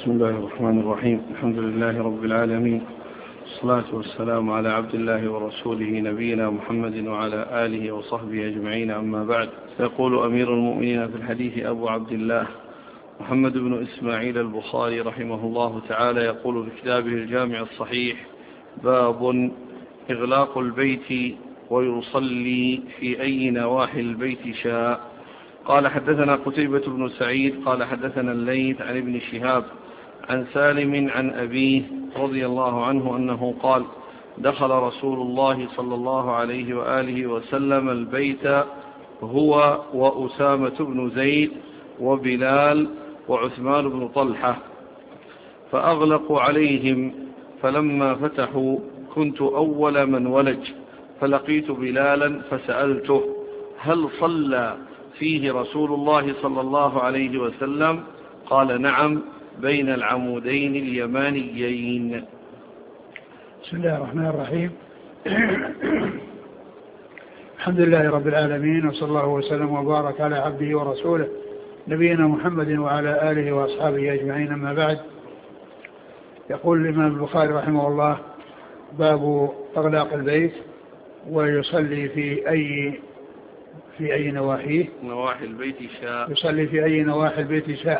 بسم الله الرحمن الرحيم. الحمد لله رب العالمين، والصلاة والسلام على عبد الله ورسوله نبينا محمد وعلى آله وصحبه أجمعين، أما بعد. يقول أمير المؤمنين في الحديث أبو عبد الله محمد بن إسماعيل البخاري رحمه الله تعالى، يقول في كتابه الجامع الصحيح: باب إغلاق البيت ويصلي في أي نواحي البيت شاء. قال حدثنا قتيبة بن سعيد قال حدثنا الليث عن ابن شهاب عن سالم عن أبيه رضي الله عنه أنه قال: دخل رسول الله صلى الله عليه وآله وسلم البيت هو وأسامة بن زيد وبلال وعثمان بن طلحة، فأغلقوا عليهم، فلما فتحوا كنت أول من ولج، فلقيت بلالا فسألته: هل صلى فيه رسول الله صلى الله عليه وسلم؟ قال: نعم، بين العمودين اليمانيين. بسم الله الرحمن الرحيم. الحمد لله رب العالمين، وصلى الله وسلم وبارك على عبده ورسوله نبينا محمد وعلى آله وأصحابه أجمعين، أما بعد. يقول الإمام البخاري رحمه الله: باب إغلاق البيت ويصلي في أي نواحيه، نواحي البيت شاء. يصلي في أي نواحي البيت شاء.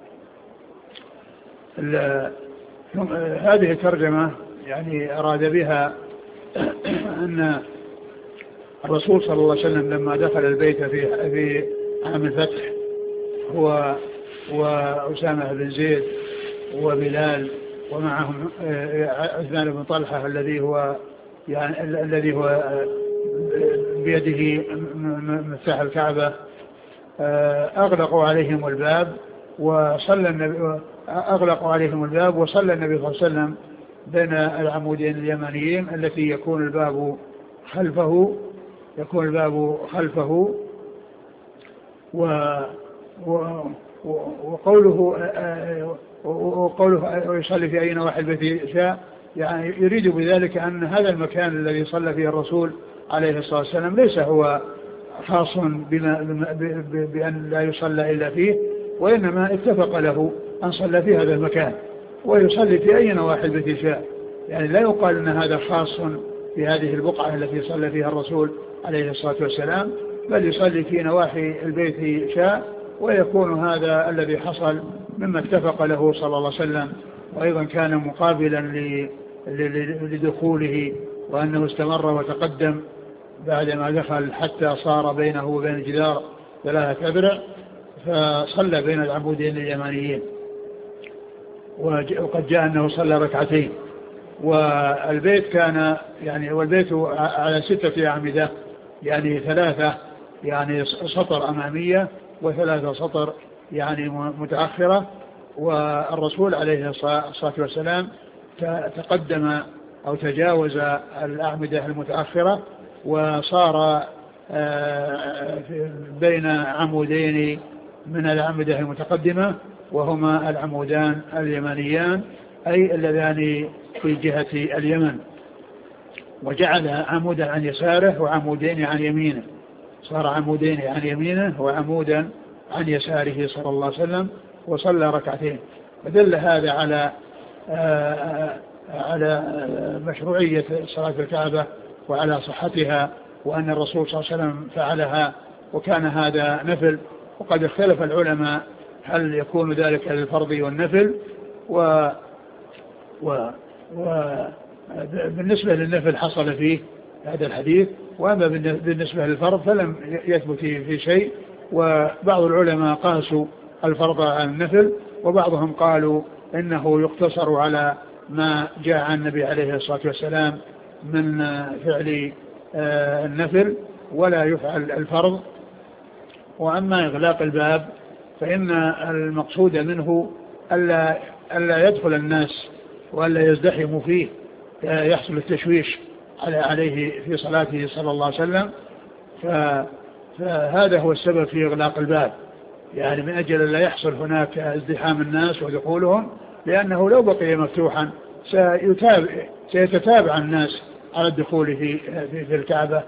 هذه الترجمة يعني أراد بها أن الرسول صلى الله عليه وسلم لما دخل البيت في عام الفتح هو وأسامة بن زيد وبلال ومعهم عثمان بن طلحة الذي هو بيده مفتاح الكعبة، أغلقوا عليهم الباب وصلى النبي صلى الله عليه وسلم بين العمودين اليمانيين التي يكون الباب خلفه وقوله ويصلي في أي نواحي البيت شاء، يعني يريد بذلك أن هذا المكان الذي صلى فيه الرسول عليه الصلاة والسلام ليس هو خاص بأن لا يصلى إلا فيه، وإنما اتفق له أن صلى في هذا المكان ويصلي في أي نواحي البيت شاء. يعني لا يقال أن هذا خاص في هذه البقعة التي صلى فيها الرسول عليه الصلاة والسلام، بل يصلي في نواحي البيت شاء، ويكون هذا الذي حصل مما اتفق له صلى الله عليه وسلم، وأيضا كان مقابلا لدخوله، وأنه استمر وتقدم بعدما دخل حتى صار بينه وبين الجدار 3 أذرع، فصلى بين العمودين اليمانيين. وقد جاء أنه صلى ركعتين، والبيت كان والبيت على 6 أعمدة، يعني 3 سطر أمامية و3 سطر متأخرة. والرسول عليه الصلاة والسلام تقدم أو تجاوز الأعمدة المتأخرة وصار بين عمودين من الأعمدة المتقدمة، وهما العمودان اليمانيان أي اللذان في جهة اليمن، وجعل عمودا عن يساره وعمودين عن يمينه، صار عمودين عن يمينه وعمودا عن يساره صلى الله عليه وسلم، وصلى ركعتين. فدل هذا على مشروعية صلاة الكعبة وعلى صحتها، وأن الرسول صلى الله عليه وسلم فعلها، وكان هذا نفل. وقد اختلف العلماء هل يكون ذلك للفرض والنفل، بالنسبة للنفل حصل فيه هذا الحديث، وأما بالنسبة للفرض فلم يثبت في شيء. وبعض العلماء قاسوا الفرض على النفل، وبعضهم قالوا إنه يقتصر على ما جاء عن النبي عليه الصلاة والسلام من فعل النفل ولا يفعل الفرض. وأما إغلاق الباب فإن المقصود منه ألا يدخل الناس وألا يزدحموا فيه، يحصل التشويش عليه في صلاته صلى الله عليه وسلم. فهذا هو السبب في إغلاق الباب، يعني من أجل لا يحصل هناك ازدحام الناس ودخولهم، لأنه لو بقي مفتوحا سيتتابع الناس على الدخول في الكعبة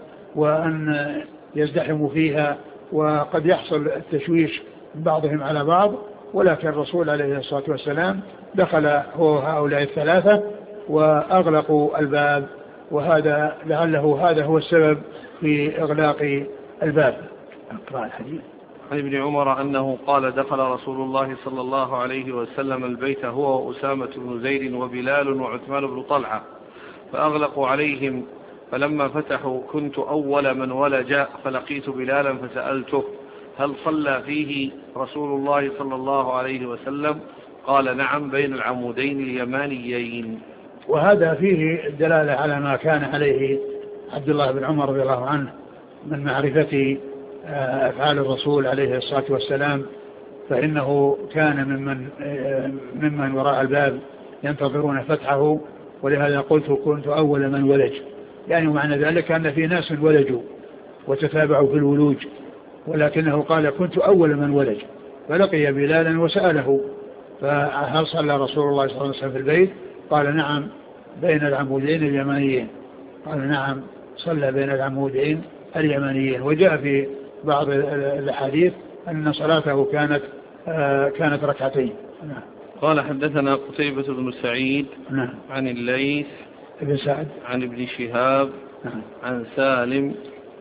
وأن يزدحموا فيها، وقد يحصل التشويش من بعضهم على بعض. ولكن الرسول عليه الصلاة والسلام دخل هو هؤلاء الثلاثة وأغلقوا الباب، وهذا لعله هذا هو السبب في إغلاق الباب. اقرأ الحديث. عن ابن عمر أنه قال دخل رسول الله صلى الله عليه وسلم البيت هو وأسامة بن زيد وبلال وعثمان بن طلحة فأغلقوا عليهم، فلما فتحوا كنت أول من ولج فلقيت بلالا فسألته هل صلى فيه رسول الله صلى الله عليه وسلم؟ قال نعم بين العمودين اليمانيين. وهذا فيه الدلالة على ما كان عليه عبد الله بن عمر رضي الله عنه من معرفة أفعال الرسول عليه الصلاة والسلام، فإنه كان ممن وراء الباب ينتظرون فتحه، ولهذا قلت كنت أول من ولج، يعني معنى ذلك أن في ناس ولجوا وتتابعوا في الولوج، ولكنه قال كنت أول من ولج، فلقي بلالا وسأله فهل صلى رسول الله صلى الله عليه وسلم في البيت؟ قال نعم بين العمودين اليمانيين. قال نعم صلى بين العمودين اليمانيين. وجاء في بعض الحديث أن صلاته كانت ركعتين. نعم. قال حدثنا قتيبة بن سعيد نعم. عن الليث بن سعد عن ابن شهاب نعم. عن سالم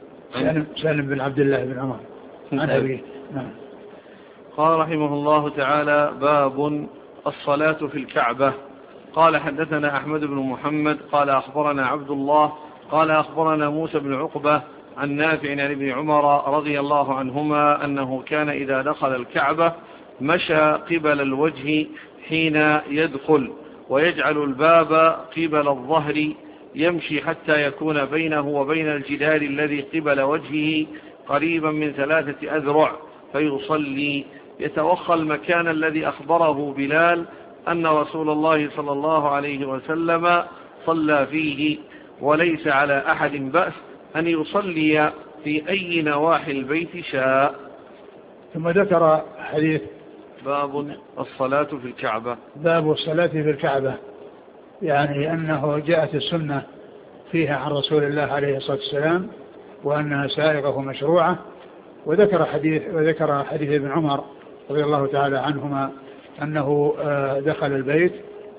بن عبد الله بن عمر عن أبيه. نعم. قال رحمه الله تعالى باب الصلاة في الكعبة. قال حدثنا أحمد بن محمد قال أخبرنا عبد الله قال أخبرنا موسى بن عقبة عن نافع عن ابن عمر رضي الله عنهما أنه كان إذا دخل الكعبة مشى قبل الوجه حين يدخل، ويجعل الباب قبل الظهر، يمشي حتى يكون بينه وبين الجدار الذي قبل وجهه قريبا من 3 أذرع فيصلي، يتوخى المكان الذي أخبره بلال أن رسول الله صلى الله عليه وسلم صلى فيه، وليس على أحد بأس أن يصلي في أي نواحي البيت شاء. ثم ذكر حديث باب الصلاة في الكعبة. باب الصلاة في الكعبة، يعني أنه جاءت السنة فيها عن رسول الله عليه الصلاة والسلام وأنها سائغة مشروعة. وذكر حديث ابن عمر رضي الله تعالى عنهما أنه دخل البيت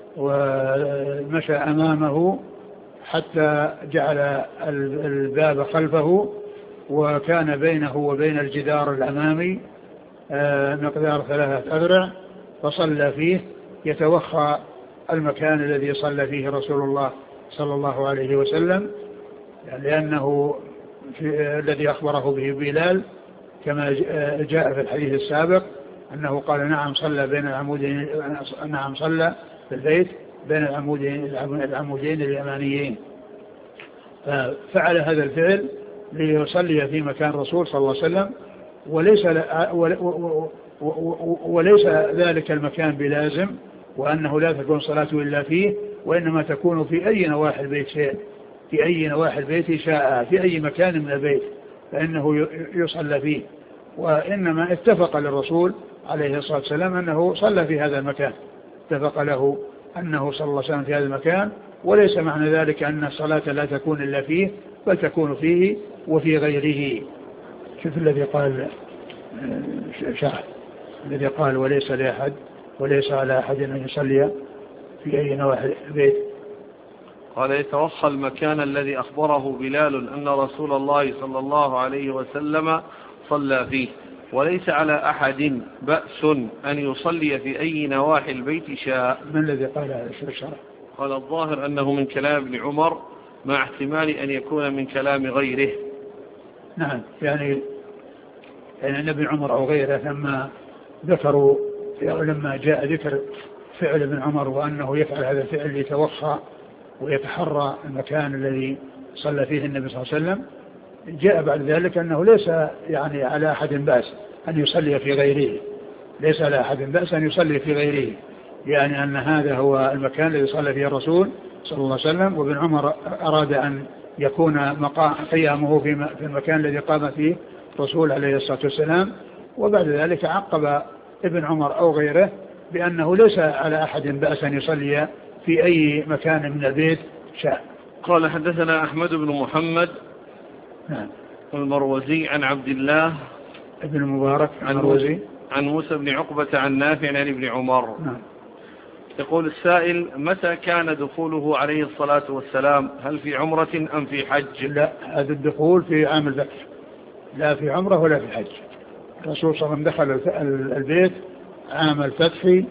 ومشى أمامه حتى جعل الباب خلفه، وكان بينه وبين الجدار الأمامي مقدار 3 أذرع، فصلى فيه يتوخى المكان الذي صلى فيه رسول الله صلى الله عليه وسلم، لأنه الذي أخبره به بلال كما جاء في الحديث السابق أنه قال نعم صلى بين العمودين، نعم صلى في البيت بين العمودين اليمانيين، ففعل هذا الفعل ليصلي في مكان الرسول صلى الله عليه وسلم، وليس ذلك المكان بلازم، وأنه لا تكون صلاته إلا فيه، وإنما تكون في أي نواحي البيت شاء، في أي نواحي البيت شاء، في أي مكان من البيت فإنه يصلى فيه. وإنما اتفق للرسول عليه الصلاة والسلام أنه صلى في هذا المكان، اتفق له أنه صلى الله عليه وسلم في هذا المكان، وليس معنى ذلك أن الصلاة لا تكون إلا فيه، بل تكون فيه وفي غيره. شوف الذي قال شاهد الذي قال وليس لأحد وليس على أحد أن يصلي في أي نواحي البيت. قال يتوخى المكان الذي أخبره بلال أن رسول الله صلى الله عليه وسلم صلى فيه، وليس على أحد بأس أن يصلي في أي نواحي البيت شاء. من الذي قال هذا الشرع؟ قال الظاهر أنه من كلام ابن عمر مع احتمال أن يكون من كلام غيره. نعم، يعني أن ابن عمر أو غيره لما ذكروا، لما جاء ذكر فعل ابن عمر وأنه يفعل هذا الفعل ليتوخى ويتحرى المكان الذي صلى فيه النبي صلى الله عليه وسلم، جاء بعد ذلك أنه ليس يعني على أحد بأس أن يصلي في غيره، ليس على أحد بأس أن يصلي في غيره، يعني أن هذا هو المكان الذي صلى فيه الرسول صلى الله عليه وسلم. وابن عمر أراد أن يكون قيامه في المكان الذي قام فيه الرسول عليه الصلاة والسلام، وبعد ذلك عقب ابن عمر أو غيره بأنه ليس على أحد بأس أن يصلي في أي مكان من البيت شاء. قال حدثنا أحمد بن محمد نعم. المروزي عن عبد الله ابن المبارك المروزي عن موسى بن عقبة عن نافع عن ابن عمر. يقول السائل: متى كان دخوله عليه الصلاة والسلام؟ هل في عمرة أم في حج؟ لا، هذا الدخول في عام الفتح، لا في عمرة ولا في حج. الرسول صلى الله عليه وسلم دخل البيت عام الفتح.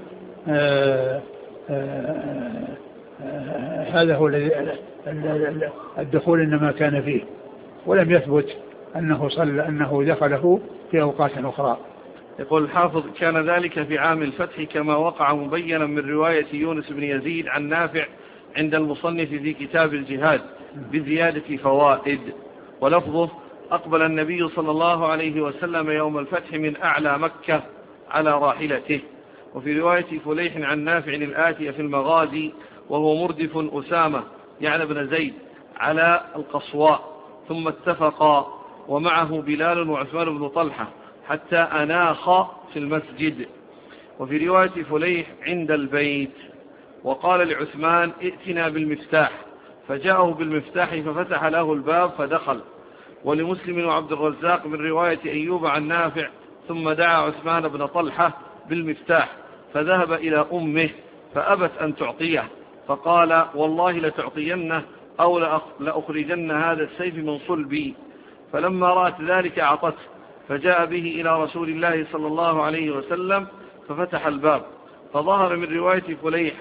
هذا هو الدخول إنما كان فيه، ولم يثبت أنه دخله في أوقات أخرى. يقول الحافظ: كان ذلك في عام الفتح كما وقع مبينا من رواية يونس بن يزيد عن نافع عند المصنف في كتاب الجهاد بزيادة فوائد. ولفظه: أقبل النبي صلى الله عليه وسلم يوم الفتح من أعلى مكة على راحلته. وفي رواية فليح عن نافع الآتية في المغازي: وهو مردف أسامة يعني بن زيد على القصواء، ثم اتفقا ومعه بلال وعثمان بن طلحة حتى أناخ في المسجد. وفي رواية فليح عند البيت، وقال لعثمان: ائتنا بالمفتاح، فجاءه بالمفتاح ففتح له الباب فدخل. ولمسلم وعبد الرزاق من رواية أيوب عن نافع: ثم دعا عثمان بن طلحة بالمفتاح فذهب إلى أمه فأبت أن تعطيه، فقال: والله لتعطينه أو لأخرجن هذا السيف من صلبي. فلما رأت ذلك أعطته، فجاء به إلى رسول الله صلى الله عليه وسلم ففتح الباب. فظهر من رواية فليح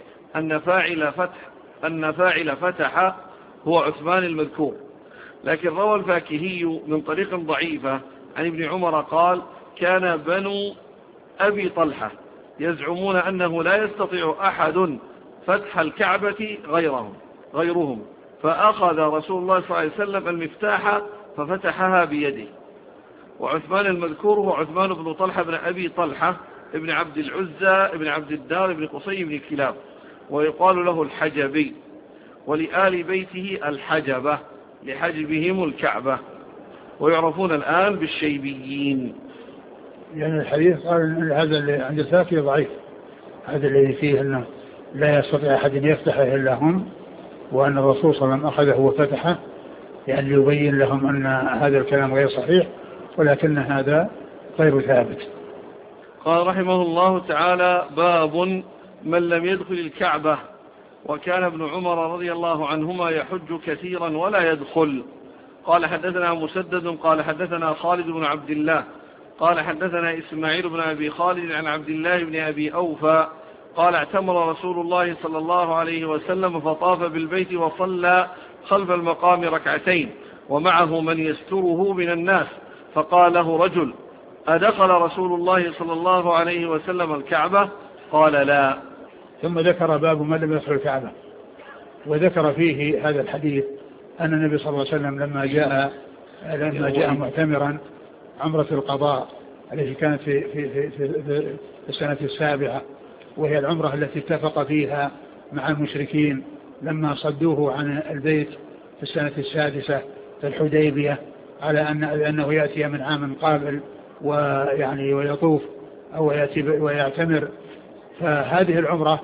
أن فاعل فتح هو عثمان المذكور. لكن روى الفاكهي من طريق ضعيفة عن ابن عمر قال: كان بنو أبي طلحة يزعمون أنه لا يستطيع أحد فتح الكعبة غيرهم، فأخذ رسول الله صلى الله عليه وسلم المفتاح ففتحها بيده. وعثمان المذكور هو عثمان بن طلحة بن أبي طلحة ابن عبد العزى ابن عبد الدار ابن قصي بن كلاب، ويقال له الحجبي، ولآل بيته الحجبة لحجبهم الكعبة، ويعرفون الآن بالشيبيين. يعني الحديث قال إن هذا اللي عند الفاكهي ضعيف، هذا الذي فيه أنه لا يستطيع أحد أن يفتحه إلا هم، وأن الرسول صلى الله عليه وسلم أخذه وفتحه، يعني يبين لهم أن هذا الكلام غير صحيح، ولكن هذا غير ثابت. قال رحمه الله تعالى: باب من لم يدخل الكعبة. وكان ابن عمر رضي الله عنهما يحج كثيرا ولا يدخل. قال حدثنا مسدد قال حدثنا خالد بن عبد الله قال حدثنا إسماعيل بن أبي خالد عن عبد الله بن أبي أوفى قال: اعتمر رسول الله صلى الله عليه وسلم فطاف بالبيت وصلى خلف المقام ركعتين ومعه من يستره من الناس، فقال له رجل: أدخل رسول الله صلى الله عليه وسلم الكعبة؟ قال: لا. ثم ذكر باب من لم يدخل الكعبة، وذكر فيه هذا الحديث أن النبي صلى الله عليه وسلم لما جاء معتمرا عمرة القضاء التي كانت في السنة السابعة، وهي العمرة التي اتفق فيها مع المشركين لما صدوه عن البيت في السنة السادسة في الحديبية، على أنه يأتي من عام قابل ويطوف أو يأتي ويعتمر. فهذه العمرة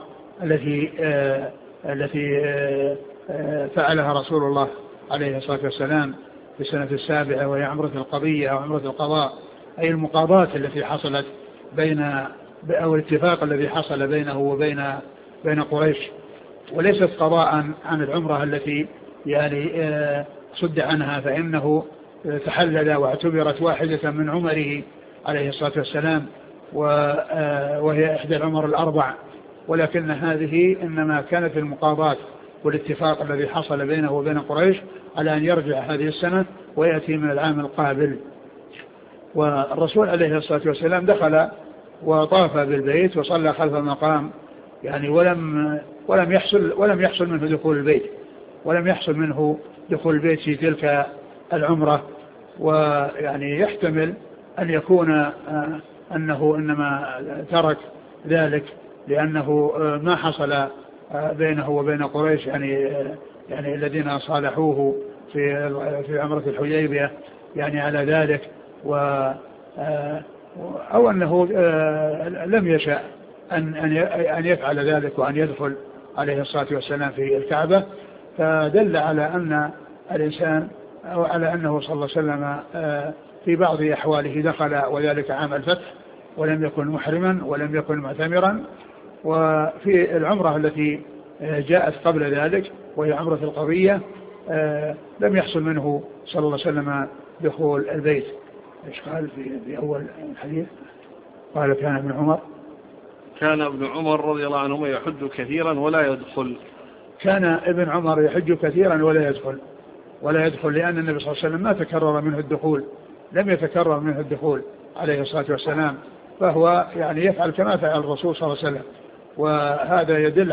التي فعلها رسول الله عليه الصلاة والسلام في السنة السابعة، وهي عمرة القضية أو عمرة القضاء، أي المقاضاة التي حصلت أو الاتفاق الذي حصل بينه وبين قريش، وليست قضاء عن العمرة التي صد عنها، فإنه تحلل واعتبرت واحدة من عمره عليه الصلاة والسلام، وهي إحدى العمر الأربع، ولكن هذه إنما كانت المقاضاة والاتفاق الذي حصل بينه وبين قريش على أن يرجع هذه السنة ويأتي من العام القابل. والرسول عليه الصلاة والسلام دخل وطاف بالبيت وصلى خلف المقام، ولم يحصل منه دخول البيت، ولم يحصل منه دخول البيت في تلك العمرة. يحتمل أن يكون أنه إنما ترك ذلك لأنه ما حصل بينه وبين قريش يعني الذين صالحوه في عمرة الحديبية على ذلك، أو أنه لم يشاء أن يفعل ذلك وأن يدخل عليه الصلاة والسلام في الكعبة. فدل على أن الإنسان أو على أنه صلى الله عليه وسلم في بعض أحواله دخل، وذلك عام الفتح، ولم يكن محرما ولم يكن معتمرا. وفي العمرة التي جاءت قبل ذلك وهي عمرة القضية لم يحصل منه صلى الله عليه وسلم دخول البيت. ايش قال في أول الحديث؟ قال كان ابن عمر رضي الله عنهما يحج كثيرا ولا يدخل. كان ابن عمر يحج كثيرا ولا يدخل لأن النبي صلى الله عليه وسلم ما تكرر منه الدخول، لم يتكرر منه الدخول عليه الصلاة والسلام، فهو يعني يفعل كما فعل الرسول صلى الله عليه وسلم. وهذا يدل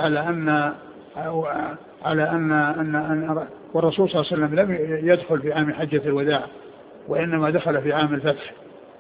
على أن والرسول صلى الله عليه وسلم لم يدخل في عام حجة الوداع، وإنما دخل في عام الفتح.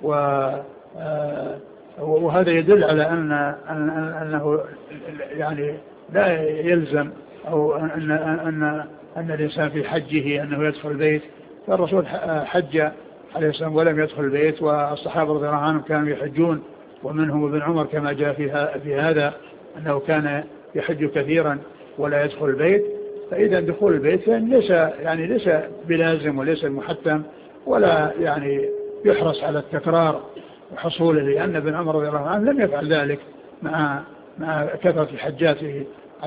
وهذا يدل على أنه يعني لا يلزم أو أن الإنسان في حجه أنه يدخل البيت. فالرسول حج عليه السلام ولم يدخل البيت، والصحابة رضي الله عنهم كانوا يحجون، ومنهم ابن عمر كما جاء في هذا أنه كان يحج كثيرا ولا يدخل البيت. فإذا دخول البيت ليس بلازم وليس المحتم، ولا يعني يحرص على التكرار وحصوله، لأن ابن عمر رضي الله عنه لم يفعل ذلك مع كثرة حجاته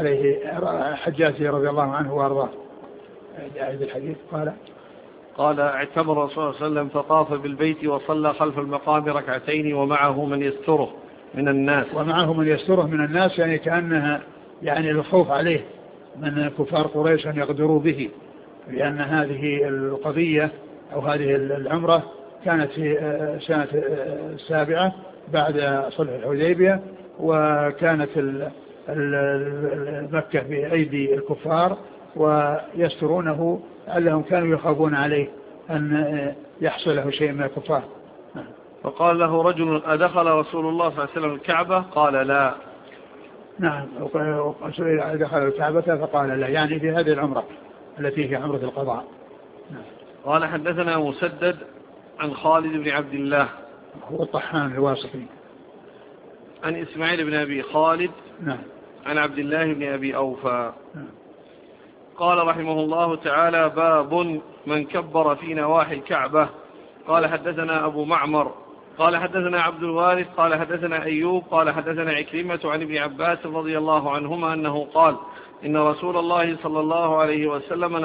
رضي الله عنه وارضاه. أعيد الحديث. قال اعتمر الرسول صلى الله عليه وسلم فطاف بالبيت وصلى خلف المقام ركعتين ومعه من يستره من الناس. يعني كأنها يعني الخوف عليه من كفار قريش أن يغدروا به، لأن هذه القضية أو هذه العمرة كانت في سنة 7 بعد صلح الحديبية، وكانت مكة بأيدي الكفار ويسترونه، لعلهم كانوا يخافون عليه أن يحصل له شيء من الكفار. فقال له رجل أدخل رسول الله صلى الله عليه وسلم الكعبة؟ قال لا. نعم، دخل الكعبة فقال لا، يعني في هذه العمرة التي هي عمرة القضاء. قال حدثنا مسدد عن خالد بن عبد الله هو الطحان الواسطي، عن إسماعيل بن أبي خالد عن عبد الله بن أبي أوفى قال رحمه الله تعالى: باب من كبر في نواحي الكعبة. قال حدثنا أبو معمر قال حدثنا عبد الوارث قال حدثنا أيوب قال حدثنا عكرمة عن ابن عباس رضي الله عنهما أنه قال: إن رسول الله صلى الله عليه وسلم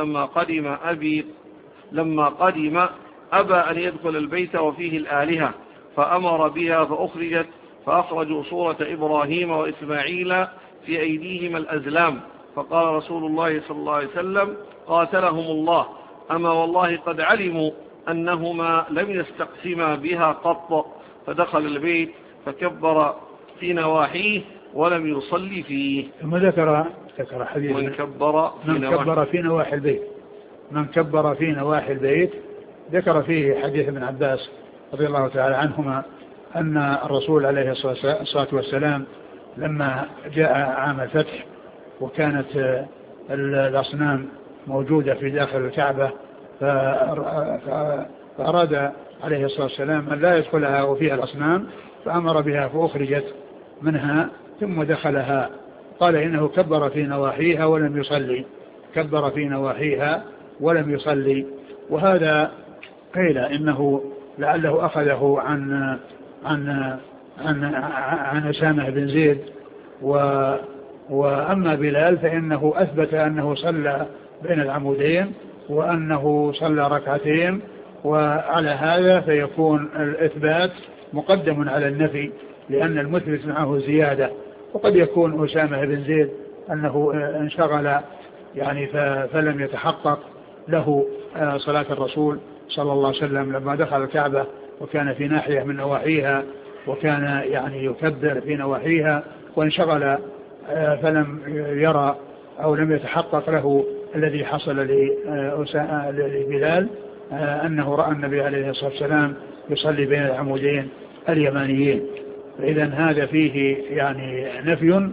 لما قدم أبى أن يدخل البيت وفيه الآلهة، فأمر بها فأخرجت، فأخرجوا صورة إبراهيم وإسماعيل في أيديهما الأزلام، فقال رسول الله صلى الله عليه وسلم: قاتلهم الله، أما والله قد علموا أنهما لم يستقسما بها قط. فدخل البيت فكبر في نواحيه ولم يصلي فيه. ثم ذكر حديث من كبر في نواحي البيت. من كبر في نواحي البيت ذكر فيه حديث ابن عباس رضي الله تعالى عنهما أن الرسول عليه الصلاة والسلام لما جاء عام الفتح وكانت الأصنام موجودة في داخل الكعبة، فأراد عليه الصلاة والسلام أن لا يدخلها وفيها الأصنام، فأمر بها فأخرجت منها ثم دخلها. قال إنه كبر في نواحيها ولم يصلي. وهذا قيل إنه لعله أخذه عن أسامة بن زيد. وأما بلال فإنه أثبت أنه صلى بين العمودين وأنه صلى ركعتين، وعلى هذا فيكون الإثبات مقدم على النفي، لأن المثبت معه زيادة. وقد يكون أسامة بن زيد أنه انشغل يعني فلم يتحقق له صلاة الرسول صلى الله عليه وسلم لما دخل الكعبة، وكان في ناحية من نواحيها وكان يعني يكبر في نواحيها، وانشغل فلم يرى أو لم يتحقق له الذي حصل لبلال أنه رأى النبي عليه الصلاة والسلام يصلي بين العمودين اليمانيين. فإذا هذا فيه يعني نفي.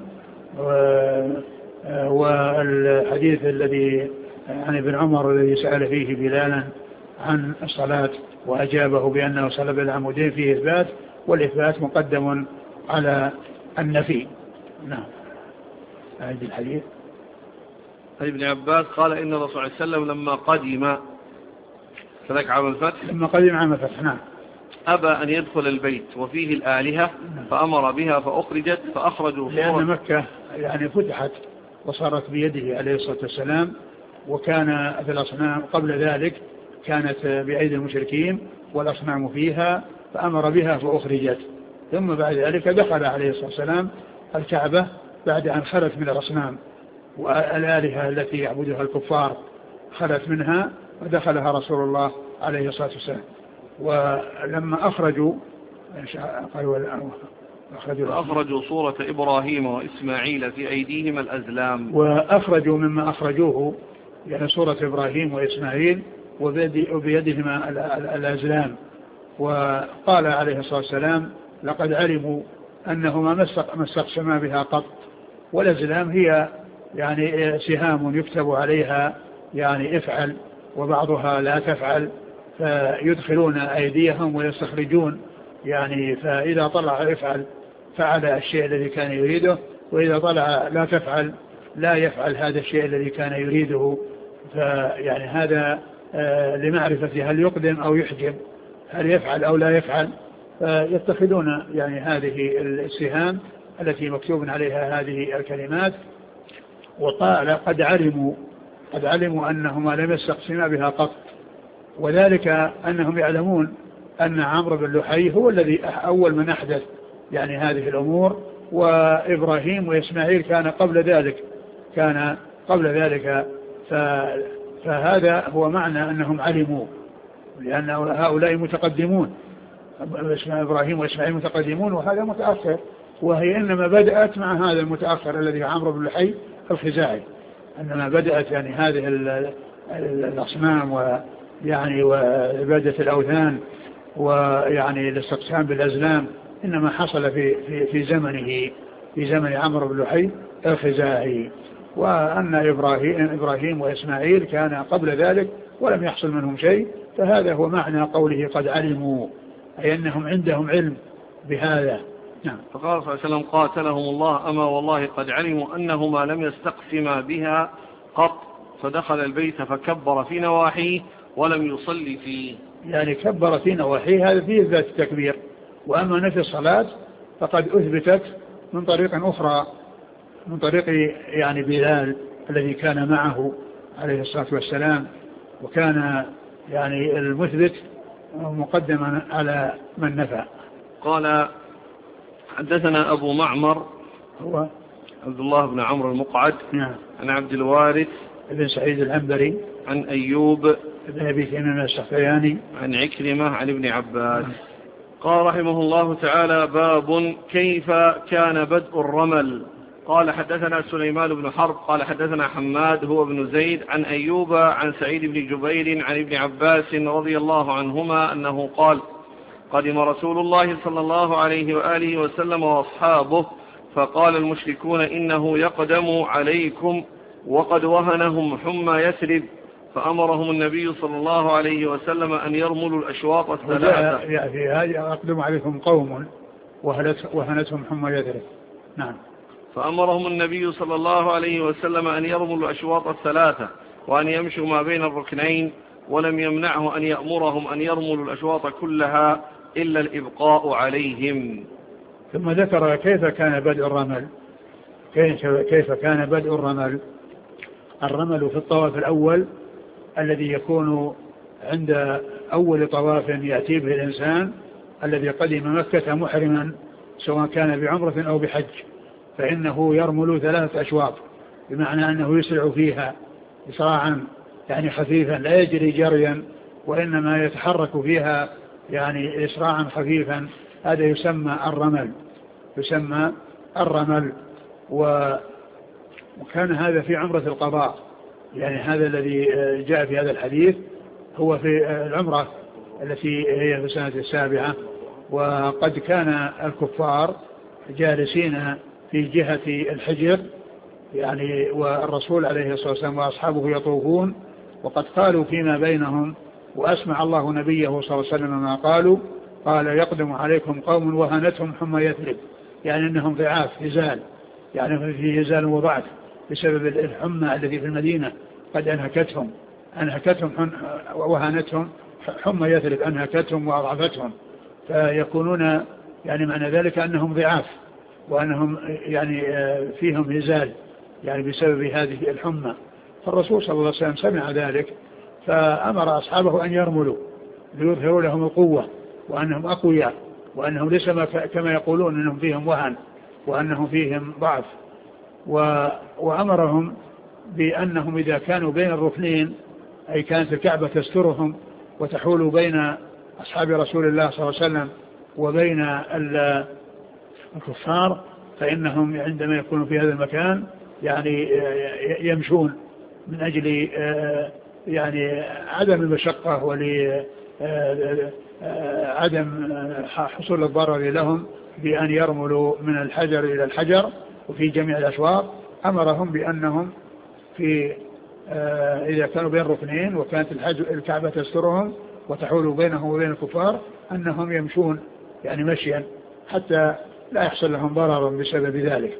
والحديث الذي عن ابن عمر الذي سأل فيه بلالا عن الصلاة وأجابه بأنه صلى بين العمودين فيه إثبات، والإثبات مقدم على النفي. نعم. أعيد الحديث. ابن عباس قال إن الرسول صلى الله عليه وسلم لما قدم فذاك عام الفتح. لما قدم عام الفتح. نعم. أبى أن يدخل البيت وفيه الآلهة فأمر بها فأخرجت فأخرجوا صورة. لأن مكة يعني فتحت وصارت بيده عليه الصلاة والسلام، وكان في الأصنام قبل ذلك كانت بأيدي المشركين والأصنام فيها فأمر بها فأخرجت، ثم بعد ذلك دخل عليه الصلاة والسلام الكعبة بعد أن خلت من الأصنام والآلهة التي يعبدها الكفار خلت منها ودخلها رسول الله عليه الصلاة والسلام. ولما أخرجوا صورة إبراهيم وإسماعيل في أيديهما الأزلام، وأخرجوا مما أخرجوه يعني صورة إبراهيم وإسماعيل وبيدهما الأزلام. وقال عليه الصلاة والسلام لقد علموا أنهما ما استقسما بها قط، والأزلام هي يعني سهام يكتب عليها يعني افعل وبعضها لا تفعل، فيدخلون أيديهم ويستخرجون يعني، فإذا طلع افعل فعل الشيء الذي كان يريده، وإذا طلع لا تفعل لا يفعل هذا الشيء الذي كان يريده. فيعني هذا لمعرفة هل يقدم أو يحجب، هل يفعل أو لا يفعل، فيتخذون يعني هذه السهام التي مكتوب عليها هذه الكلمات. وقال قد علموا أنهما لم يستقسما بها قط، وذلك أنهم يعلمون أن عمرو بن لحي هو الذي أول من أحدث يعني هذه الأمور، وإبراهيم وإسماعيل كان قبل ذلك فهذا هو معنى أنهم علموا، لأن هؤلاء متقدمون، إبراهيم وإسماعيل متقدمون وهذا متأخر، وهي إنما بدأت مع هذا المتأخر الذي عمرو بن لحي الخزاعي، إنما بدأت يعني هذه الأصنام ويعني وعبادة الأوثان ويعني الاستقسام بالأزلام إنما حصل في زمن عمرو بن لحي الخزاعي، وأن إبراهيم وإسماعيل كان قبل ذلك ولم يحصل منهم شيء. فهذا هو معنى قوله قد علموا، أي أنهم عندهم علم بهذا. نعم. فقال صلى الله عليه وسلم قاتلهم الله أما والله قد علموا أنهما لم يستقسما بها قط، فدخل البيت فكبر في نواحيه ولم يصلي فيه. يعني كبر في نواحيه هذا فيه إثبات التكبير، وأما نفي الصلاة فقد أثبتت من طريق أخرى، من طريق يعني بلال الذي كان معه عليه الصلاة والسلام، وكان يعني المثبت مقدما على من نفى. قال حدثنا أبو معمر هو عبد الله بن عمرو المقعد عن عبد الوارث بن سعيد العنبري عن أيوب بن أبي تميم السختياني عن عكرمة عن ابن عباس قال رحمه الله تعالى باب كيف كان بدء الرمل. قال حدثنا سليمان بن حرب قال حدثنا حماد هو بن زيد عن أيوب عن سعيد بن جبير عن ابن عباس رضي الله عنهما أنه قال قدم رسول الله صلى الله عليه وآله وسلم وأصحابه فقال المشركون إنه يقدم عليكم وقد وهنهم حمى يثرب، فأمرهم النبي صلى الله عليه وسلم أن يرملوا الأشواط الثلاثة. في هذه أقدم عليكم قوم وهنتهم حمى يثرب. نعم. فأمرهم النبي صلى الله عليه وسلم أن يرملوا الأشواط الثلاثة وأن يمشوا ما بين الركنين، ولم يمنعه أن يأمرهم أن يرملوا الأشواط كلها إلا الإبقاء عليهم. ثم ذكر كيف كان بدء الرمل. كيف كان بدء الرمل؟ الرمل في الطواف الأول الذي يكون عند أول طواف يأتي به الإنسان الذي قدم مكة محرما سواء كان بعمرة أو بحج، فإنه يرمل 3 أشواط، بمعنى أنه يسرع فيها إسراعا يعني خفيفا لا يجري جريا، وإنما يتحرك فيها يعني إسراعا خفيفا. هذا يسمى الرمل. وكان هذا في عمرة القضاء، يعني هذا الذي جاء في هذا الحديث هو في العمرة التي هي في السنة 7. وقد كان الكفار جالسين في جهة الحجر يعني، والرسول عليه الصلاة والسلام وأصحابه يطوفون، وقد قالوا فيما بينهم وأسمع الله نبيه صلى الله عليه وسلم ما قالوا، قال يقدم عليكم قوم وهنتهم حمى يثرب، يعني أنهم ضعاف هزال، يعني في هزال وضعف بسبب الحمى التي في المدينة قد أنهكتهم وهنتهم حمى يثرب أنهكتهم وأضعفتهم، فيكونون يعني معنى ذلك أنهم ضعاف وأنهم يعني فيهم هزال يعني بسبب هذه الحمى. فالرسول صلى الله عليه وسلم سمع ذلك فأمر أصحابه أن يرملوا ليظهروا لهم القوة وأنهم أقوياء وأنهم ليس كما يقولون أنهم فيهم وهن وأنهم فيهم ضعف. وأمرهم بأنهم إذا كانوا بين الركنين أي كانت الكعبة تسترهم وتحول بين أصحاب رسول الله صلى الله عليه وسلم وبين الكفار فإنهم عندما يكونوا في هذا المكان يعني يمشون من أجل يعني عدم المشقة ولعدم حصول الضرر لهم بأن يرملوا من الحجر إلى الحجر. وفي جميع الأشواط أمرهم بأنهم إذا كانوا بين ركنين وكانت الكعبة تسترهم وتحول بينهم وبين الكفار أنهم يمشون يعني مشيا حتى لا يحصل لهم ضرر بسبب ذلك.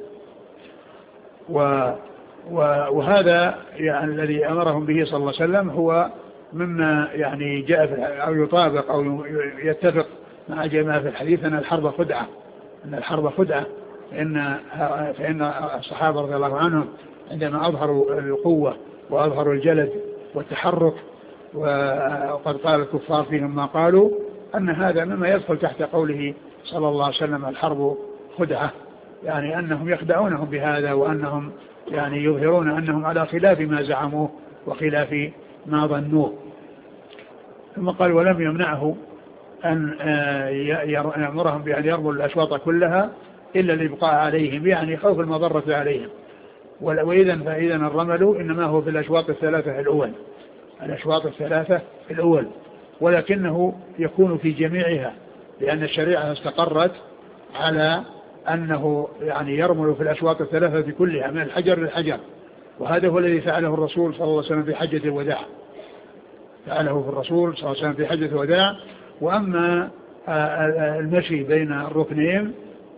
وهذا يعني الذي أمرهم به صلى الله عليه وسلم هو مما يعني جاء أو يطابق أو يتفق مع جماعة في الحديث أن الحرب خدعة فإن الصحابة رضي الله عنهم عندما أظهروا القوة وأظهروا الجلد والتحرك وقد قال الكفار فيهم ما قالوا أن هذا مما يدخل تحت قوله صلى الله عليه وسلم الحرب خدعة يعني أنهم يخدعونهم بهذا وأنهم يعني يظهرون أنهم على خلاف ما زعموه وخلاف ما ظنوه. ثم قال ولم يمنعه أن يأمرهم بأن يرموا الأشواط كلها إلا الإبقاء عليهم يعني خوف المضرة عليهم. فإذا الرمل إنما هو في الأشواط الثلاثة الأول ولكنه يكون في جميعها لأن الشريعة استقرت على أنه يعني يرمل في الأشواط الثلاثة كلها من الحجر للحجر. وهذا هو الذي فعله الرسول صلى الله عليه وسلم في حجة الوداع. وأما المشي بين الركنين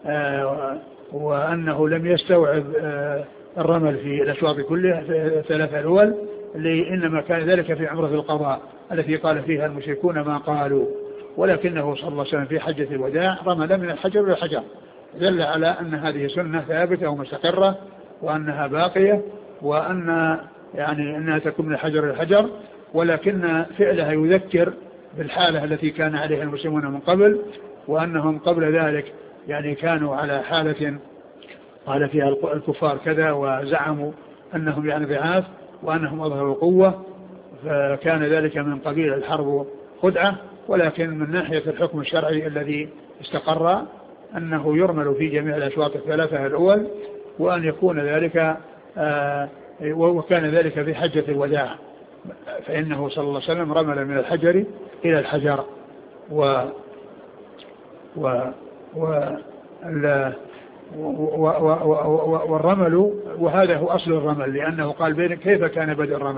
وأنه لم يستوعب الرمل في الأشواط كلها الثلاثة الأول إنما كان ذلك في عمرة القضاء التي قال فيها المشركون ما قالوا ولكنه صلى الله عليه وسلم في حجة الوداع رمل من الحجر إلى الحجر دل على أن هذه سنة ثابتة ومستقرة وأنها باقية وأن يعني أنها تكون من الحجر إلى الحجر ولكن فعلها يذكر بالحالة التي كان عليها المسلمون من قبل وأنهم قبل ذلك يعني كانوا على حالة قال فيها الكفار كذا وزعموا أنهم يعني ضعاف وأنهم أظهروا قوة فكان ذلك من قبيل الحرب خدعة. ولكن من ناحية الحكم الشرعي الذي استقر أنه يرمل في جميع الأشواط الثلاثة الأول وأن يكون ذلك وكان ذلك في حجة الوداع فإنه صلى الله عليه وسلم رمل من الحجر إلى الحجر والرمل وهذا هو أصل الرمل لأنه قال كيف كان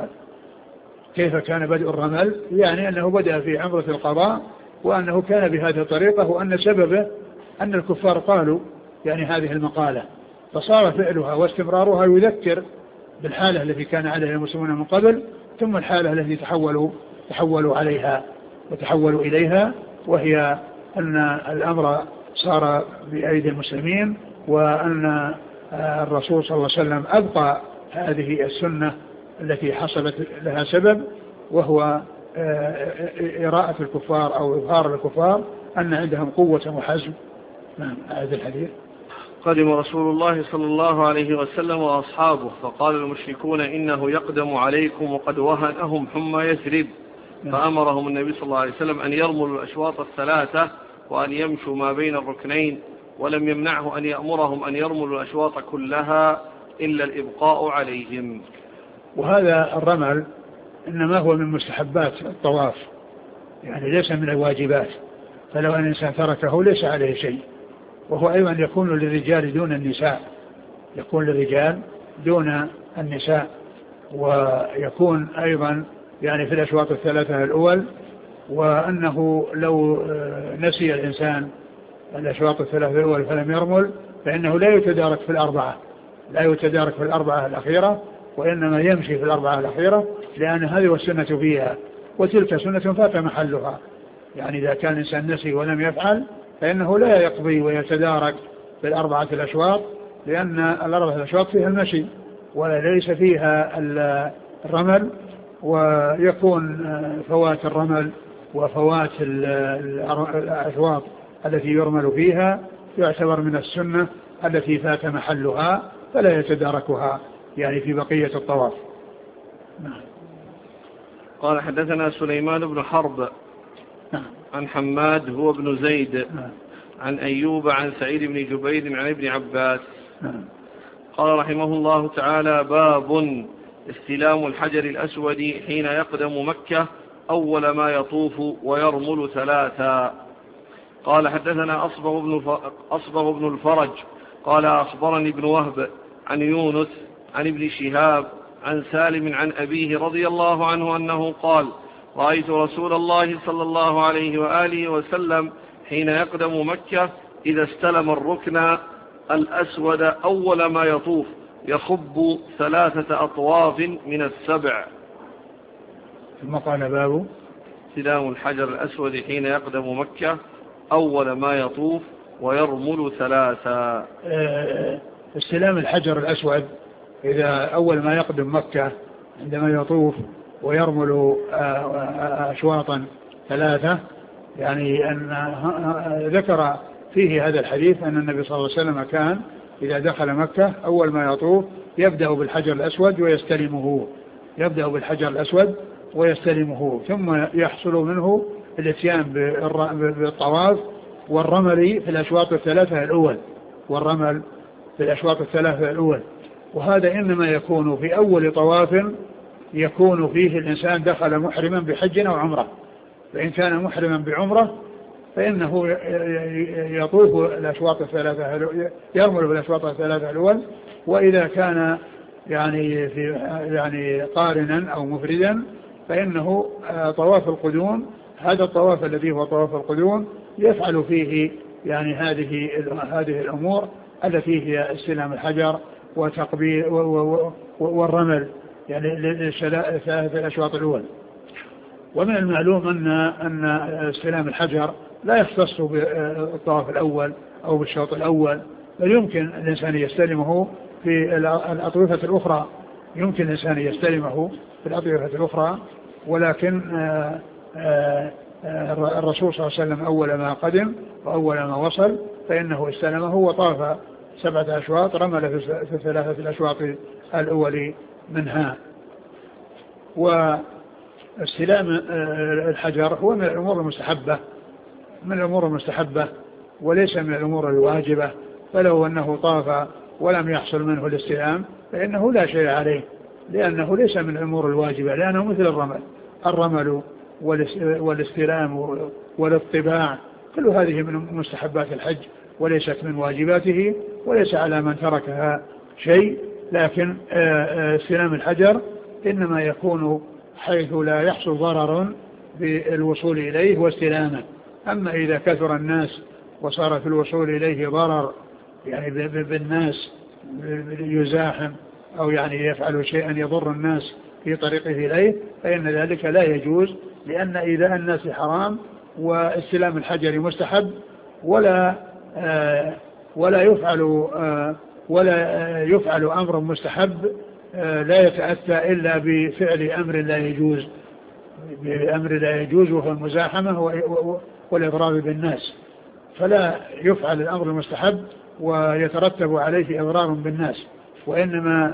بدء الرمل يعني أنه بدأ في عمرة القضاء وأنه كان بهذه الطريقة وأن سببه أن الكفار قالوا يعني هذه المقالة فصار فعلها واستمرارها يذكر بالحالة التي كان عليها المسلمون من قبل ثم الحالة التي تحولوا عليها وتحولوا إليها وهي أن الأمر صار بأيدي المسلمين وأن الرسول صلى الله عليه وسلم أبقى هذه السنة التي حصلت لها سبب وهو إراءة الكفار أو إظهار الكفار أن عندهم قوة وحزم. هذا الحديث قدم رسول الله صلى الله عليه وسلم وأصحابه فقال المشركون إنه يقدم عليكم وقد وهنهم حمى يثرب فأمرهم النبي صلى الله عليه وسلم أن يرملوا الأشواط الثلاثة وأن يمشوا ما بين الركنين ولم يمنعه أن يأمرهم أن يرملوا الأشواط كلها إلا الإبقاء عليهم. وهذا الرمل إنما هو من مستحبات الطواف يعني ليس من الواجبات فلو أن الإنسان تركه ليس عليه شيء. وهو أيضا يكون للرجال دون النساء ويكون أيضا يعني في الأشواط الثلاثة الأول وأنه لو نسي الإنسان الأشواط الثلاثة الأول فلم يرمل فإنه لا يتدارك في الأربعة الأخيرة وإنما يمشي في الأربعة الأخيرة لأن هذه والسنة فيها وتلك سنة فات محلها يعني إذا كان الإنسان نسي ولم يفعل فإنه لا يقضي ويتدارك بالأربعة الأشواط، لأن الأربعة الأشواط فيها المشي وليس فيها الرمل، ويكون فوات الرمل وفوات الأشواط التي يرمل فيها يعتبر من السنة التي فات محلها فلا يتداركها يعني في بقية الطواف. قال حدثنا سليمان بن حرب عن حماد هو بن زيد عن أيوب عن سعيد بن جبير عن ابن عباس قال رحمه الله تعالى: باب استلام الحجر الأسود حين يقدم مكة أول ما يطوف ويرمل 3. قال حدثنا أصبغ بن الفرج قال أخبرني ابن وهب عن يونس عن ابن شهاب عن سالم عن أبيه رضي الله عنه أنه قال: رأيت رسول الله صلى الله عليه وآله وسلم حين يقدم مكة إذا استلم الركن الأسود أول ما يطوف يخب 3 أطواف من 7. ثم قال: باب استلام الحجر الأسود حين يقدم مكة أول ما يطوف ويرمل 3. استلام الحجر الأسود إذا أول ما يقدم مكة عندما يطوف ويرمل أشواطا 3، يعني أن ذكر فيه هذا الحديث أن النبي صلى الله عليه وسلم كان إذا دخل مكة أول ما يطوف يبدأ بالحجر الأسود ويستلمه ثم يحصل منه الاتيان بالطواف والرمل في الأشواط الثلاثة الأول، وهذا إنما يكون في أول طواف يكون فيه الإنسان دخل محرما بحج أو عمرة. فإن كان محرما بعمرة فإنه يطوف الأشواط الثلاثة، يرمل بالأشواط الثلاثة الأول. وإذا كان يعني قارنا أو مفردا فإنه طواف القدوم، هذا الطواف الذي هو طواف القدوم يفعل فيه يعني هذه الأمور التي هي استلام الحجر وتقبيل والرمل يعني للثلاثة الأشواط الأول. ومن المعلوم أن استلام الحجر لا يختص بالطواف الأول أو بالشوط الأول، بل يمكن الإنسان يستلمه في الأطوفة الأخرى، ولكن الرسول صلى الله عليه وسلم أول ما قدم وأول ما وصل فإنه استلمه وطاف 7 أشواط، رمل في 3 الأشواط الأول منها. واستلام الحجر هو من الأمور المستحبة وليس من الأمور الواجبة، فلو أنه طاف ولم يحصل منه الاستلام فإنه لا شيء عليه، لأنه ليس من الأمور الواجبة، لأنه مثل الرمل والاستلام والاطباع كل هذه من مستحبات الحج وليست من واجباته، وليس على من تركها شيء. لكن استلام الحجر إنما يكون حيث لا يحصل ضرر بالوصول إليه واستلامه. أما إذا كثر الناس وصار في الوصول إليه ضرر يعني بالناس يزاحم أو يعني يفعل شيئا يضر الناس في طريقه إليه فإن ذلك لا يجوز، لأن إيذاء الناس حرام واستلام الحجر مستحب، ولا يفعل أمر مستحب لا يتأتى إلا بفعل أمر لا يجوز وهو المزاحمة والإضرار بالناس، فلا يفعل الأمر المستحب ويترتب عليه إضرار بالناس، وإنما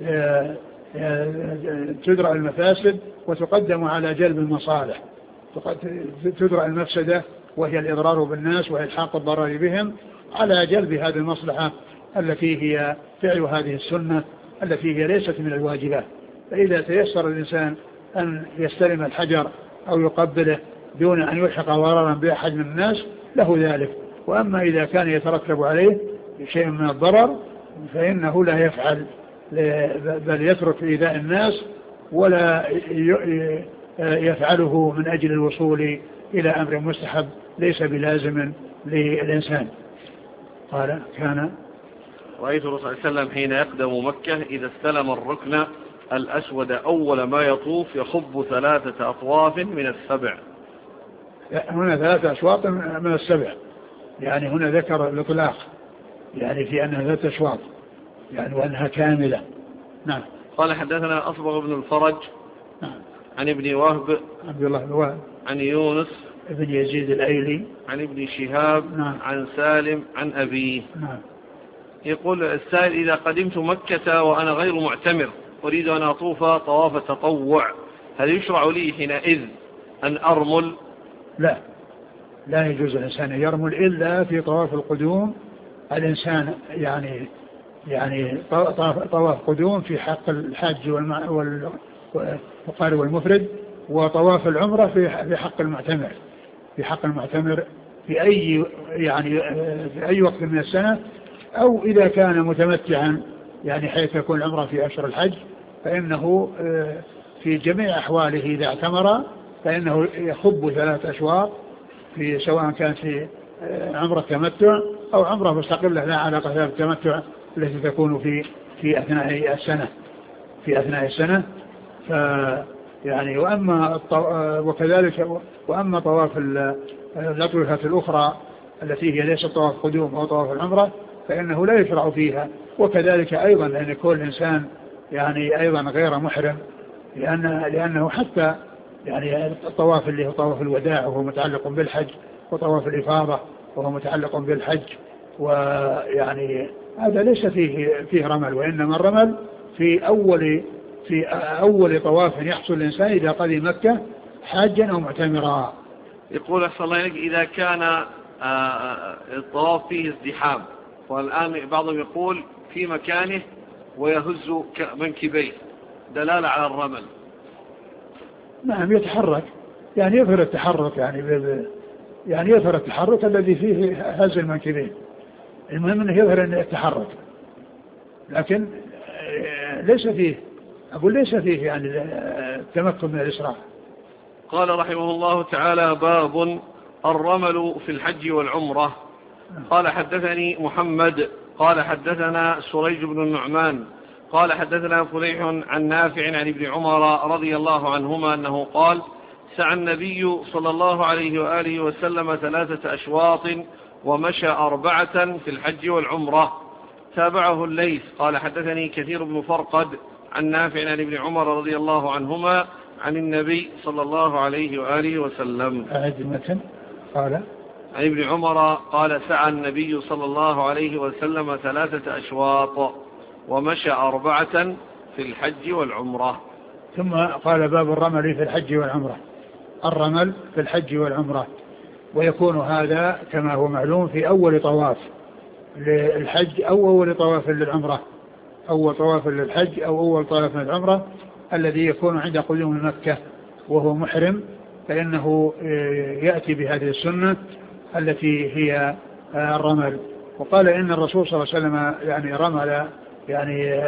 تدرأ المفاسد وتقدم على جلب المصالح. تدرأ المفسدة وهي الإضرار بالناس وإلحاق الضرر بهم على جلب هذه المصلحة التي هي فعل هذه السنة التي هي ليست من الواجبات. فإذا تيسر الإنسان أن يستلم الحجر أو يقبله دون أن يلحق ضررا بأحد من الناس له ذلك. وأما إذا كان يترتب عليه شيء من الضرر فإنه لا يفعل، بل يترك إيذاء الناس ولا يفعله من أجل الوصول إلى أمر مستحب ليس بلازم للإنسان. قال: كان رأيت الرسول صلى الله عليه وسلم حين يقدم مكة إذا استلم الركن الأسود أول ما يطوف يخب 3 أطواف من 7. هنا 3 أشواط من السبع، يعني هنا ذكر الإطلاق يعني في أنها 3 أشواط يعني وأنها كاملة. نعم. قال حدثنا أصبغ بن الفرج نعم. عن ابن وهب عبد الله بن وهب عن يونس ابن يزيد الأيلي عن ابن شهاب نعم. عن سالم عن أبيه. نعم. يقول السائل: إذا قدمت مكة وأنا غير معتمر أريد أن أطوف طواف تطوع، هل يشرع لي حينئذ أن أرمل؟ لا يجوز الإنسان أن يرمل إلا في طواف القدوم. الإنسان يعني طواف قدوم في حق الحاج والقارئ والمفرد، وطواف العمرة في حق المعتمر، في أي وقت من السنة، أو إذا كان متمتعا يعني حيث يكون العمرة في أشهر الحج فإنه في جميع أحواله إذا اعتمر فإنه يخب 3 أشواط، في سواء كانت في عمرة تمتع أو عمرة مستقلة لا علاقة لها بالتمتع التي تكون في أثناء السنة. يعني وأما طواف الأطوفة الأخرى التي هي ليست طواف قدوم أو طواف العمرة فإنه لا يشرع فيها. وكذلك أيضا لأن يكون الإنسان يعني أيضا غير محرم، لأنه حتى يعني الطواف اللي هو طواف الوداع وهو متعلق بالحج، وطواف الإفاضة وهو متعلق بالحج، ويعني هذا ليس فيه رمل، وإنما الرمل في أول طواف يحصل الإنسان إذا قدم مكة حاجا أو معتمرا. يقول أحسن الله إليك: إذا كان الطواف فيه ازدحام، والآن بعضهم يقول في مكانه ويهز منكبيه دلالة على الرمل. نعم يتحرك، يعني يظهر التحرك، يعني يظهر التحرك الذي فيه هز المنكبين، المهم أنه يظهر أن يتحرك، لكن ليس فيه يعني التمكن من الإسراع. قال رحمه الله تعالى: باب الرمل في الحج والعمرة. قال حدثني محمد قال حدثنا سريج بن النعمان قال حدثنا فليح عن نافع عن ابن عمر رضي الله عنهما أنه قال: سعى النبي صلى الله عليه وآله وسلم 3 أشواط ومشى 4 في الحج والعمرة. تابعه الليث قال حدثني كثير بن فرقد عن نافع عن ابن عمر رضي الله عنهما عن النبي صلى الله عليه وآله وسلم. قال عن ابن عمر قال: سعى النبي صلى الله عليه وسلم 3 أشواط ومشى 4 في الحج والعمرة. ثم قال: باب الرمل في الحج والعمرة. الرمل في الحج والعمرة، ويكون هذا كما هو معلوم في أول طواف للحج أو أول طواف للعمرة، أول طواف للحج أو أول طواف للعمرة الذي يكون عند قدوم مكة وهو محرم، فإنه يأتي بهذه السنة التي هي الرمل. وقال إن الرسول صلى الله عليه وسلم يعني رمل يعني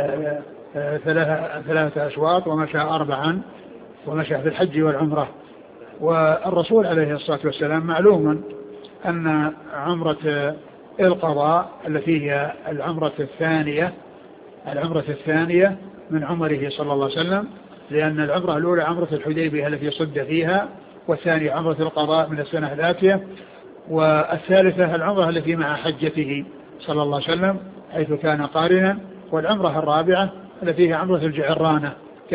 3 أشواط ومشى 4 ومشى في الحج والعمرة. والرسول عليه الصلاة والسلام معلوم أن عمرة القضاء التي هي العمرة الثانية من عمره صلى الله عليه وسلم، لأن العمرة الأولى عمرة الحديبية التي صد فيها، والثانية عمرة القضاء من السنة الآتية، والثالثة العمرة التي مع حجته صلى الله عليه وسلم حيث كان قارنا، والعمرة الرابعة التي هي عمرة الجعرانة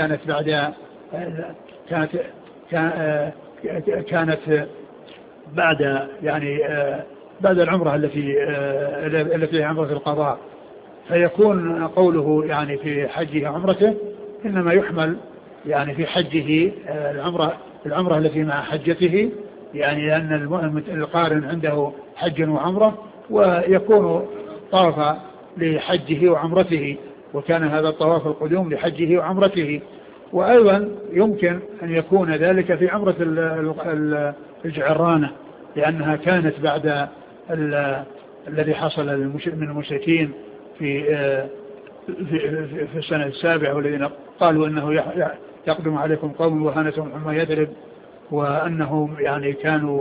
كانت بعد بعد العمرة التي هي عمرة القضاء. فيكون قوله يعني في حجه عمرته إنما يحمل يعني في حجه العمرة التي مع حجته، يعني لأن القارن عنده حج وعمرة، ويكون طاف لحجه وعمرته، وكان هذا الطواف القدوم لحجه وعمرته. وأيضا يمكن أن يكون ذلك في عمرة الجعرانة، لأنها كانت بعد الذي حصل من المشركين في السنة 7، والذين قالوا أنه يقدم عليكم قوم وهانتهم عما يدرب، وأنهم يعني كانوا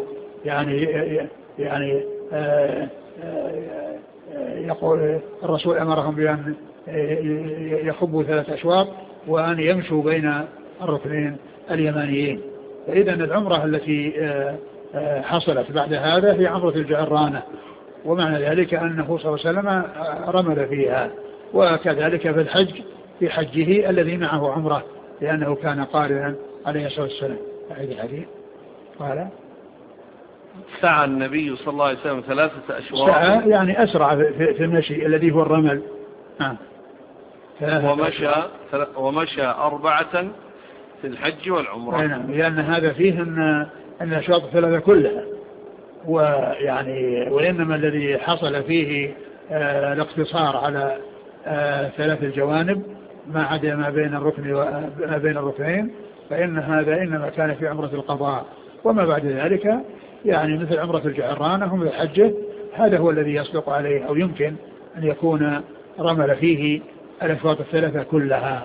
يعني يقول الرسول أمرهم بأن يخبوا 3 أشواط وأن يمشوا بين الركنين اليمانيين. فإذا العمرة التي حصلت بعد هذا في عمرة الجعرانة، ومعنى ذلك أنه صلى الله عليه وسلم رمل فيها. وكذلك في الحج في حجه الذي معه عمره، لأنه كان قارنا عليه الصلاة والسلام. أعيد الحديث. قال سعى النبي صلى الله عليه وسلم 3 أشواط، سعى يعني أسرع في المشي الذي هو الرمل. ومشى 4 في الحج والعمرة. نعم، لأن هذا فيه أن الأشواط 3 كلها، ويعني وإنما الذي حصل فيه الاقتصار على 3 الجوانب ما عدا ما بين الركنين، فإن هذا إنما كان في عمرة القضاء. وما بعد ذلك يعني مثل عمرة الجعرانة ومثل الحجة، هذا هو الذي يصدق عليه أو يمكن أن يكون رمل فيه الأشواط 3 كلها.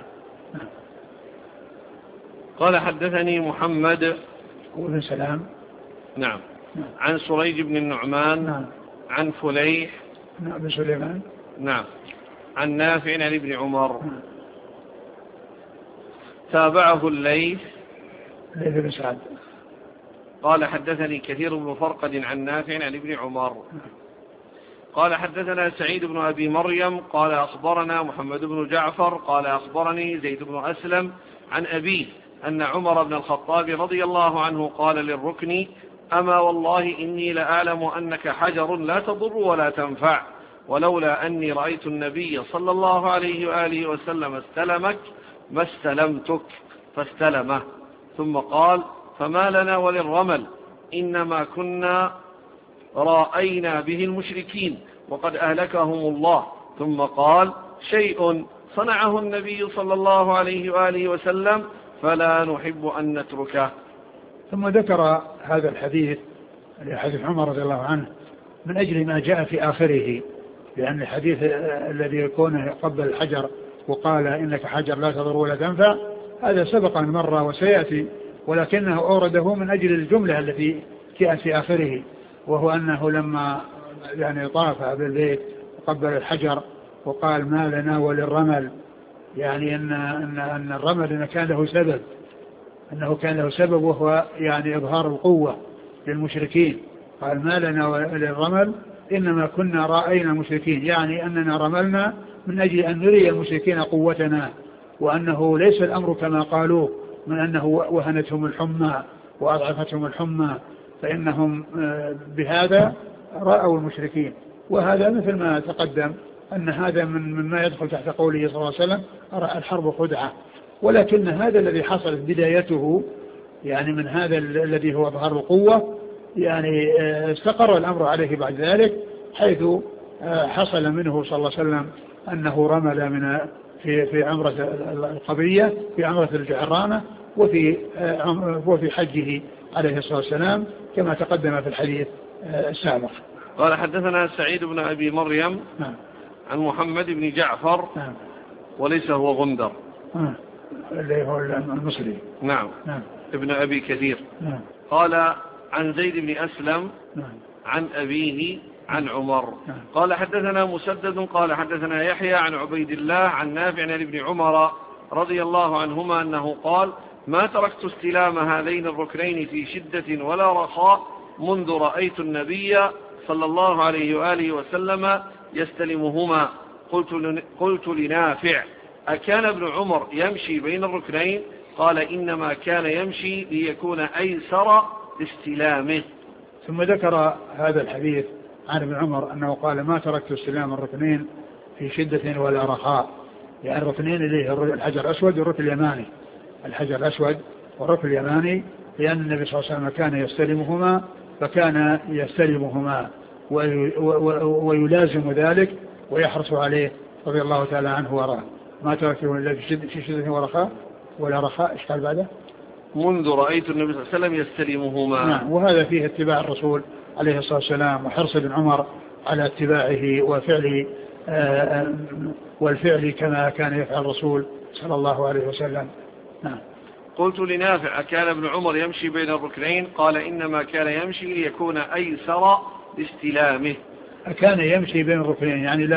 قال حدثني محمد بن سلام. نعم. عن سريج بن النعمان. نعم. عن فليح. نعم بن سليمان. نعم. عن نافع عن ابن عمر. تابعه الليث بن سعد. قال حدثني كثير بن فرقد عن نافع عن ابن عمر. قال حدثنا سعيد بن أبي مريم قال أخبرنا محمد بن جعفر قال أخبرني زيد بن أسلم عن أبيه أن عمر بن الخطاب رضي الله عنه قال للركن: أما والله إني لأعلم أنك حجر لا تضر ولا تنفع، ولولا أني رأيت النبي صلى الله عليه وآله وسلم استلمك ما استلمتك، فاستلمه. ثم قال: فما لنا وللرمل، إنما كنا رأينا به المشركين وقد أهلكهم الله. ثم قال: شيء صنعه النبي صلى الله عليه وآله وسلم فلا نحب أن نتركه. ثم ذكر هذا الحديث حديث عمر رضي الله عنه من أجل ما جاء في آخره، لأن الحديث الذي يكون قبل الحجر وقال إنك حجر لا تضر ولا تنفع هذا سبق أن مر وسيأتي، ولكنه أورده من أجل الجملة التي جاءت في آخره، وهو أنه لما يعني طاف بالبيت وقبل الحجر وقال: ما لنا وللرمل، يعني أن الرمل كان له سبب وهو يعني إظهار القوة للمشركين. قال: ما لنا وللرمل إنما كنا رأينا المشركين، يعني أننا رملنا من أجل أن نري المشركين قوتنا، وأنه ليس الأمر كما قالوا من أنه وهنتهم الحمى وأضعفتهم الحمى، فإنهم بهذا رأوا المشركين. وهذا مثل ما تقدم أن هذا مما يدخل تحت قوله صلى الله عليه وسلم: الحرب خدعة. ولكن هذا الذي حصلت بدايته يعني من هذا الذي هو ظهر القوة، يعني استقر الأمر عليه بعد ذلك، حيث حصل منه صلى الله عليه وسلم أنه رمل من في عمرة القضية في عمرة الجعرانة وفي حجه عليه الصلاة والسلام كما تقدم في الحديث السابق. قال حدثنا سعيد بن أبي مريم. نعم. عن محمد بن جعفر. نعم. وليس هو غندر. اللي هو المصري. نعم. نعم. ابن أبي كثير. نعم. قال عن زيد بن أسلم. نعم. عن أبيه عن عمر. نعم. قال حدثنا مسدد قال حدثنا يحيى عن عبيد الله عن نافع عن ابن عمر رضي الله عنهما أنه قال: ما تركت استلام هذين الركنين في شدة ولا رخاء منذ رأيت النبي صلى الله عليه وآله وسلم يستلمهما. قلت لنافع: أكان ابن عمر يمشي بين الركنين؟ قال: إنما كان يمشي ليكون أيسر لاستلامه. ثم ذكر هذا الحديث عن ابن عمر أنه قال: ما تركت استلام الركنين في شدة ولا رخاء، يعني الركنين اللي الحجر الأسود والركن اليماني، الحجر الأسود والركن اليماني، لأن النبي صلى الله عليه وسلم كان يستلمهما، فكان يستلمهما ويلازم ذلك ويحرص عليه رضي الله تعالى عنه وراه. ما تركته إلا في شدة ورخاء ولا رخاء. إيش قال بعده؟ منذ رأيت النبي صلى الله عليه وسلم يستلمهما. نعم. وهذا فيه اتباع الرسول عليه الصلاة والسلام وحرص ابن عمر على اتباعه والفعل كما كان يفعل الرسول صلى الله عليه وسلم. نعم. قلت لنافع: كان ابن عمر يمشي بين الركنين؟ قال: إنما كان يمشي ليكون أيسر لاستلامه. كان يمشي بين الركنين يعني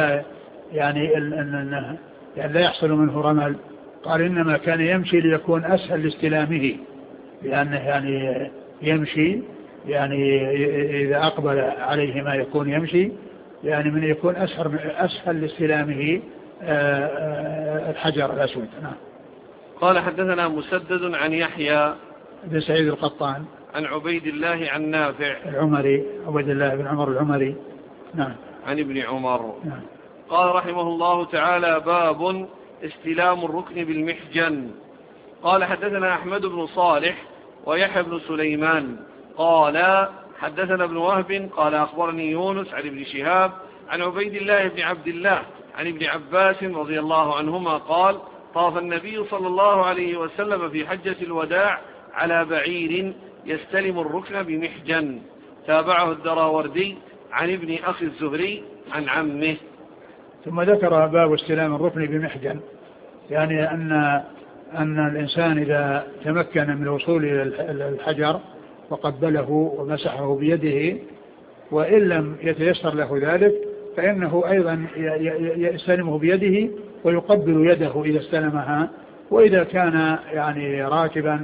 لا يحصل منه رمل. قال: إنما كان يمشي ليكون أسهل لاستلامه، لأنه يعني يمشي يعني إذا أقبل عليه ما يكون يمشي، يعني من يكون أسهل لاستلامه الحجر الأسود. نعم. قال حدثنا مسدد عن يحيى بن سعيد القطان عن عبيد الله عن نافع العمري، عبيد الله بن عمر العمري. نعم. عن ابن عمر. نعم. قال رحمه الله تعالى: باب استلام الركن بالمحجن. قال حدثنا أحمد بن صالح ويحيى بن سليمان قال حدثنا ابن وهب قال أخبرني يونس عن ابن شهاب عن عبيد الله بن عبد الله عن ابن عباس رضي الله عنهما قال: طاف النبي صلى الله عليه وسلم في حجة الوداع على بعير يستلم الركن بمحجن. تابعه الدراوردي عن ابن أخي الزهري عن عمه. ثم ذكر باب استلام الركن بمحجن، يعني أن الإنسان إذا تمكن من الوصول إلى الحجر وقبله ومسحه بيده، وإن لم يتيسر له ذلك فإنه أيضا يستلمه بيده ويقبل يده إذا استلمها. وإذا كان يعني راكبا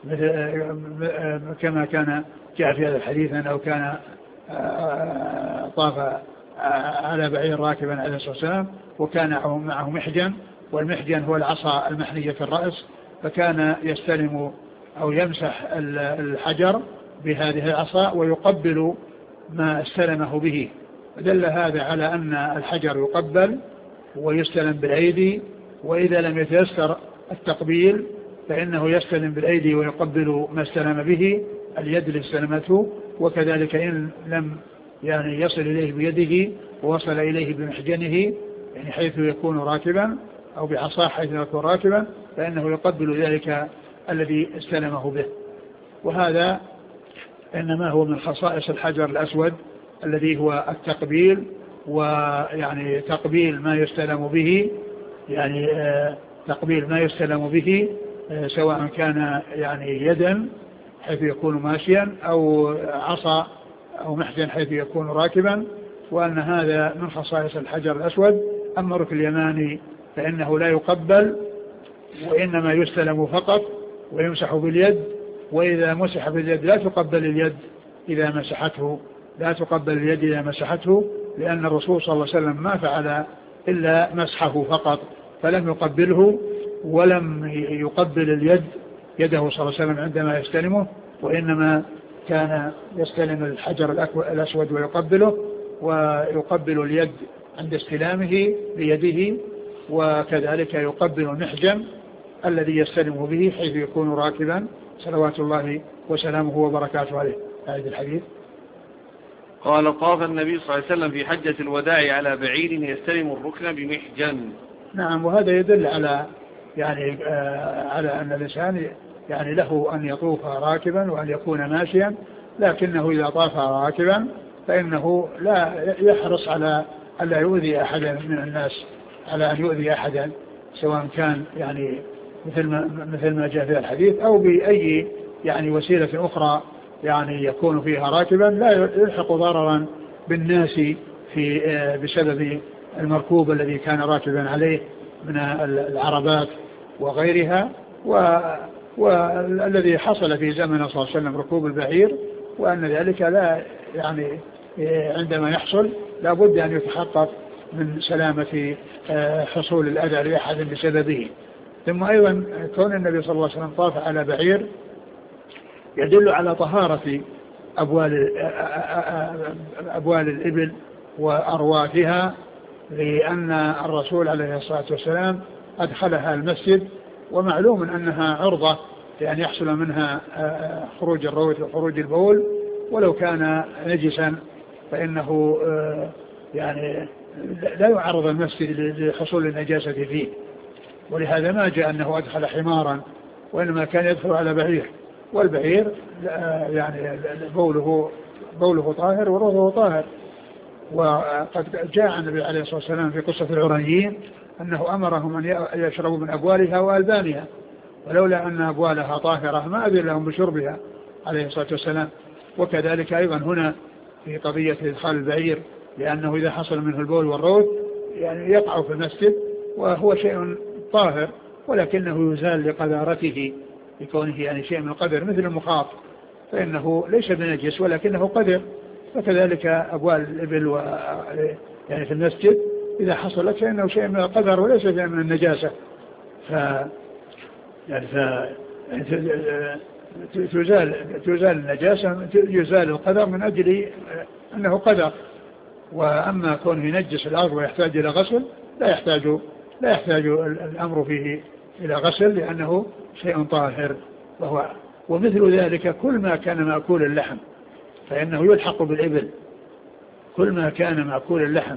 كما كان جاء في هذا الحديث أنه كان طاف على بعير راكبا عليه الصلاة والسلام وكان معه محجن، والمحجن هو العصا المحنية في الرأس، فكان يستلم أو يمسح الحجر بهذه العصا ويقبل ما استلمه به. فدل هذا على أن الحجر يقبل ويستلم بالأيدي، وإذا لم يتيسر التقبيل فإنه يستلم بالأيدي ويقبل ما استلم به اليد اللي استلمته، وكذلك إن لم يعني يصل إليه بيده ووصل إليه بمحجنه يعني حيث يكون راكبا أو بعصاه حيث يكون راكبا فإنه يقبل ذلك الذي استلمه به. وهذا إنما هو من خصائص الحجر الأسود الذي هو التقبيل، ويعني تقبيل ما يستلم به، يعني تقبيل ما يستلم به سواء كان يعني يدا حيث يكون ماشيا أو عصا أو محجن حيث يكون راكبا، وأن هذا من خصائص الحجر الأسود. أما الركن اليماني فإنه لا يقبل وإنما يستلم فقط ويمسح باليد، وإذا مسح باليد لا تقبل اليد إذا مسحته، لا تقبل اليد إذا مسحته، لأن الرسول صلى الله عليه وسلم ما فعل إلا مسحه فقط، فلم يقبله ولم يقبل اليد يده صلى الله عليه وسلم عندما يستلمه، وإنما كان يستلم الحجر الأسود ويقبله، ويقبل اليد عند استلامه بيده، وكذلك يقبل المحجن الذي يستلم به حيث يكون راكبا صلوات الله وسلامه وبركاته عليه. هذا الحديث. قال: طاف النبي صلى الله عليه وسلم في حجة الوداع على بعير يستلم الركن بمحجن. نعم. وهذا يدل على يعني على أن الإنسان يعني له أن يطوف راكبا وأن يكون ماشيا، لكنه إذا طاف راكبا فإنه لا يحرص على ألا يؤذي أحدا من الناس، على أن يؤذي أحدا سواء كان يعني مثل ما جاء في الحديث أو بأي يعني وسيلة أخرى يعني يكون فيها راكبا لا يلحق ضررا بالناس بسبب المركوب الذي كان راكبا عليه من العربات وغيرها، والذي حصل في زمن صلى الله عليه وسلم ركوب البعير، وأن ذلك لا يعني عندما يحصل لا بد أن يتحقق من سلامة حصول الأذى لأحد بسببه. ثم أيضا كون النبي صلى الله عليه وسلم طاف على بعير يدل على طهارة أبوال الإبل وأرواتها، لأن الرسول عليه الصلاة والسلام أدخلها المسجد، ومعلوم أنها عرضة لأن يحصل منها خروج الروث وخروج البول، ولو كان نجسا فإنه يعني لا يعرض المسجد لحصول النجاسة فيه، ولهذا ما جاء أنه أدخل حمارا، وإنما كان يدخل على بعير، والبعير يعني بوله طاهر وروثه طاهر. وقد جاء النبي عليه الصلاة والسلام في قصة العرنيين أنه أمرهم أن يشربوا من أبوالها وألبانها، ولولا أن أبوالها طاهرة ما أذن لهم بشربها عليه الصلاة والسلام. وكذلك أيضا هنا في قضية إدخال البعير، لأنه إذا حصل منه البول والروث يعني يقع في المسجد وهو شيء طاهر، ولكنه يزال لقذارته لكونه يعني شيء من القدر مثل المخاط، فإنه ليس بنجس ولكنه قدر. فكذلك أبوال الإبل يعني في المسجد إذا حصلت فإنه شيء من القدر وليس شيء من النجاسة. يعني تزال النجاسة، يزال القدر من أجل أنه قدر. وأما كونه ينجس الأرض ويحتاج إلى غسل لا يحتاج الأمر فيه إلى غسل لأنه شيء طاهر. ومثل ذلك كل ما كان مأكول اللحم فإنه يلحق بالإبل. كل ما كان مأكول اللحم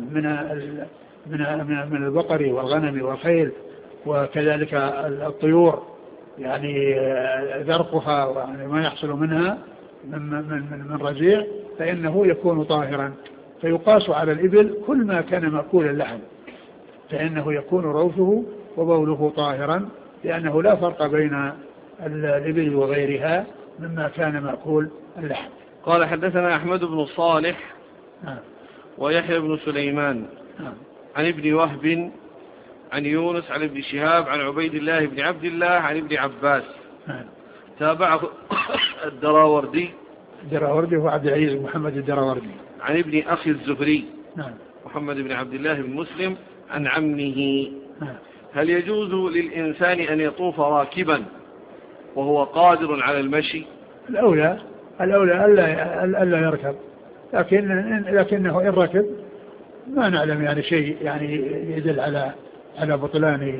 من البقر والغنم والخيل وكذلك الطيور يعني ذرقها وما يحصل منها من رجيع فإنه يكون طاهرا. فيقاس على الإبل كل ما كان مأكول اللحم فإنه يكون روثه وبوله طاهرا لأنه لا فرق بين الإبل وغيرها مما كان مأكول اللحم. قال حدثنا أحمد بن صالح ويحيى بن سليمان عن ابن وهب عن يونس عن ابن شهاب عن عبيد الله بن عبد الله عن ابن عباس تابعه الدراوردي هو عبد العزيز بن محمد الدراوردي عن ابن أخي الزهري محمد بن عبد الله بن مسلم عن عمه. هل يجوز للإنسان أن يطوف راكبا وهو قادر على المشي؟ الأولى ألا يركب، لكنه إن ركب ما نعلم يعني شيء يعني يدل على بطلان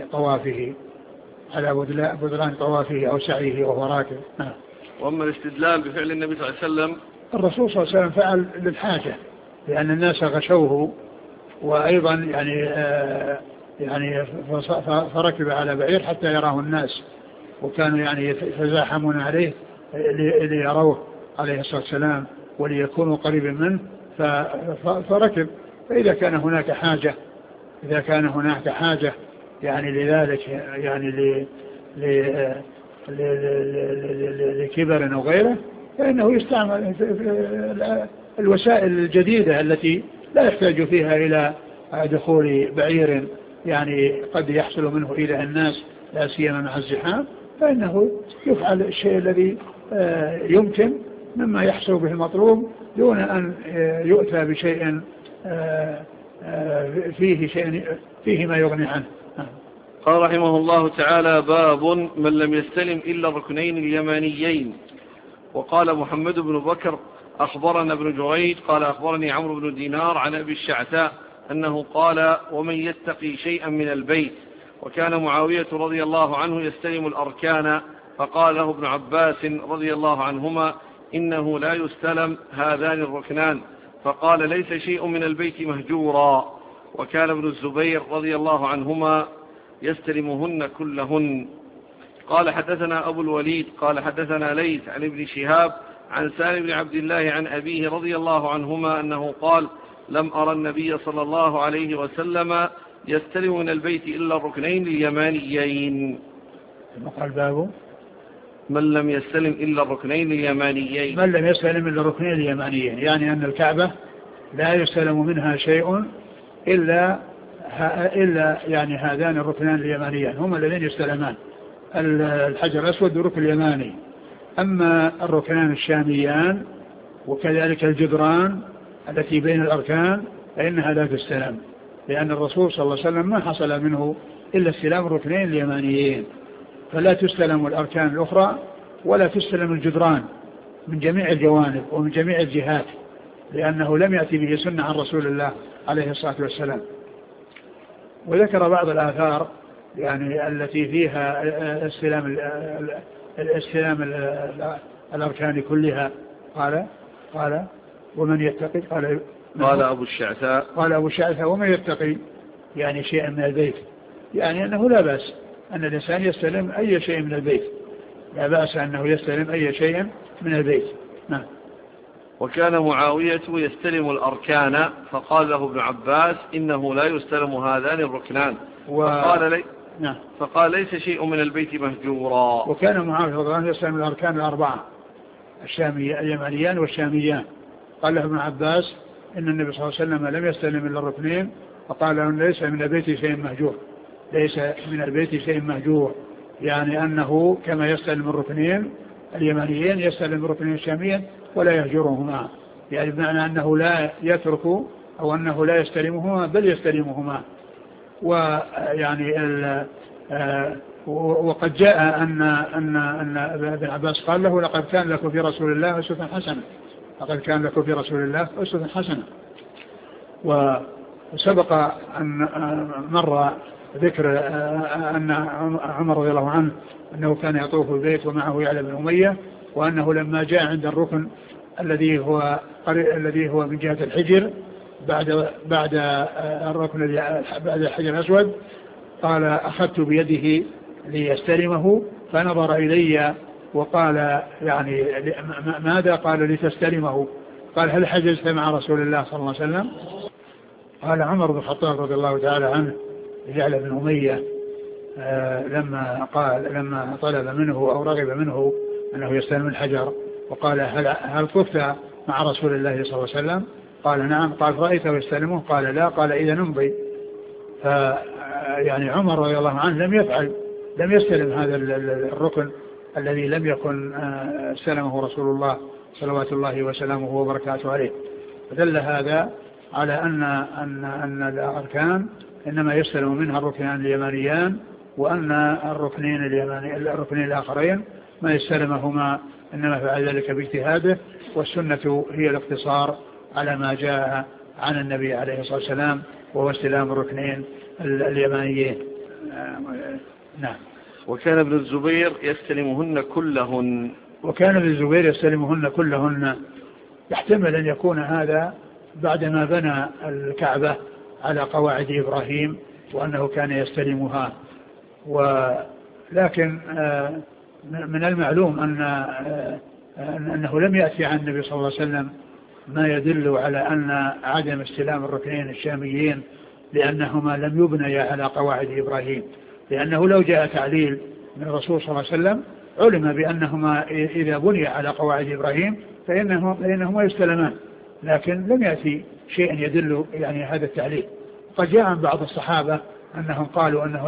طوافه أو سعيه وهو راكب. وأما الاستدلال بفعل النبي صلى الله عليه وسلم، الرسول صلى الله عليه وسلم فعل للحاجة لأن الناس غشوه وأيضا يعني فركب على بعير حتى يراه الناس وكانوا يعني يتزاحمون عليه ليروه عليه الصلاة والسلام وليكونوا قريبا منه فركب. فإذا كان هناك حاجة يعني لذلك يعني لكبر أو غيره فإنه يستعمل الوسائل الجديدة التي لا يحتاج فيها إلى دخول بعير يعني قد يحصل منه إلى الناس لا سيما مع الزحام، فإنه يفعل الشيء الذي يمكن مما يحصل به المطلوب دون أن يؤتى بشيء فيه ما يغني عنه. قال رحمه الله تعالى: باب من لم يستلم إلا الركنين اليمانيين. وقال محمد بن بكر أخبرنا ابن جريج قال أخبرني عمرو بن دينار عن أبي الشعثاء أنه قال: ومن يتقي شيئا من البيت. وكان معاوية رضي الله عنه يستلم الأركان، فقال له ابن عباس رضي الله عنهما: إنه لا يستلم هذان الركنان. فقال: ليس شيء من البيت مهجورا. وكان ابن الزبير رضي الله عنهما يستلمهن كلهن. قال حدثنا أبو الوليد قال حدثنا ليث عن ابن شهاب عن سالم بن عبد الله عن أبيه رضي الله عنهما أنه قال: لم أرى النبي صلى الله عليه وسلم يستلم من البيت إلا الركنين اليمانيين. قال باب من لم يستلم إلا الركنين اليمانيين. من لم يستلم إلا الركنين اليمانيين يعني أن الكعبة لا يستلم منها شيء إلا يعني هذان الركنان اليمانيان هما الذين يستلمان، الحجر الأسود والركن اليماني. أما الركنان الشاميان وكذلك الجدران التي بين الأركان فإنها لا تستلم، لأن الرسول صلى الله عليه وسلم ما حصل منه إلا استلام الركنين اليمانيين، فلا تستلم الأركان الأخرى ولا تستلم الجدران من جميع الجوانب ومن جميع الجهات، لأنه لم يأتي به سنة عن رسول الله عليه الصلاة والسلام. وذكر بعض الآثار يعني التي فيها استلام الأركان كلها. قال ومن يتقي قال أبو الشعثاء ومن يتقي يعني شيئا من البيت، يعني أنه لا بأس أن الإنسان يستلم أي شيء من البيت، لا بأس أنه يستلم أي شيء من البيت. نعم. وكان معاوية يستلم الأركان، فقال له ابن عباس: إنه لا يستلم هذان الركنان. فقال: ليس شيء من البيت مهجورا. وكان معاوية رضي الله عنه يستلم الأركان الأربعة اليمانيان والشاميان. قال له ابن عباس: إن النبي صلى الله عليه وسلم لم يستلم إلا الركنين، فقال له: ليس من البيت شيء مهجور. ليس من البيت شيء مهجور يعني أنه كما يستلم الركنين اليمانيين يستلم الركنين الشاميين ولا يهجرهما، يعني بمعنى أنه لا يترك أو أنه لا يستلمهما بل يستلمهما. ويعني وقد جاء أن ابن عباس قال له لقد كان لكم في رسول الله أسوة حسنة، لقد كان لكم في رسول الله أسوة حسنة. وسبق أن مر ذكر أن عمر رضي الله عنه أنه كان يطوف البيت ومعه يعلى بن أمية، وأنه لما جاء عند الركن الذي هو من جهة الحجر بعد الركن بعد الحجر الأسود، قال أخذت بيده ليستلمه فنظر إلي وقال يعني ماذا؟ قال لتستلمه. قال هل حجزت مع رسول الله صلى الله عليه وسلم؟ قال عمر بن الخطاب رضي الله تعالى عنه يعلى بن أمية لما طلب منه أو رغب منه أنه يستلم الحجر وقال هل طفت مع رسول الله صلى الله عليه وسلم؟ قال نعم. قال رأيته يستلمه؟ قال لا. قال إذا نمضي. يعني عمر رضي الله عنه لم يستلم هذا الركن الذي لم يكن استلمه رسول الله صلوات الله وسلامه وبركاته عليه. فدل هذا على أن الأركان إنما يستلم منها الركنان اليمانيان، وأن الركنين الآخرين ما يستلمهما إنما فعل ذلك باجتهاده، والسنة هي الاقتصار على ما جاء عن النبي عليه الصلاة والسلام وهو استلام الركنين اليمانيين. نعم. وكان ابن الزبير يستلمهن كلهن. وكان ابن الزبير يستلمهن كلهن. يحتمل أن يكون هذا بعدما بنى الكعبة على قواعد إبراهيم وأنه كان يستلمها. ولكن من المعلوم أنه لم يأتي عن النبي صلى الله عليه وسلم ما يدل على أن عدم استلام الركنين الشاميين لأنهما لم يبنيا على قواعد إبراهيم، لأنه لو جاء تعليل من الرسول صلى الله عليه وسلم علم بأنهما إذا بني على قواعد إبراهيم فإنهما يستلمان، لكن لم يأتي شيء يدل يعني هذا التعليل. قد جاء عن بعض الصحابة أنهم قالوا أنه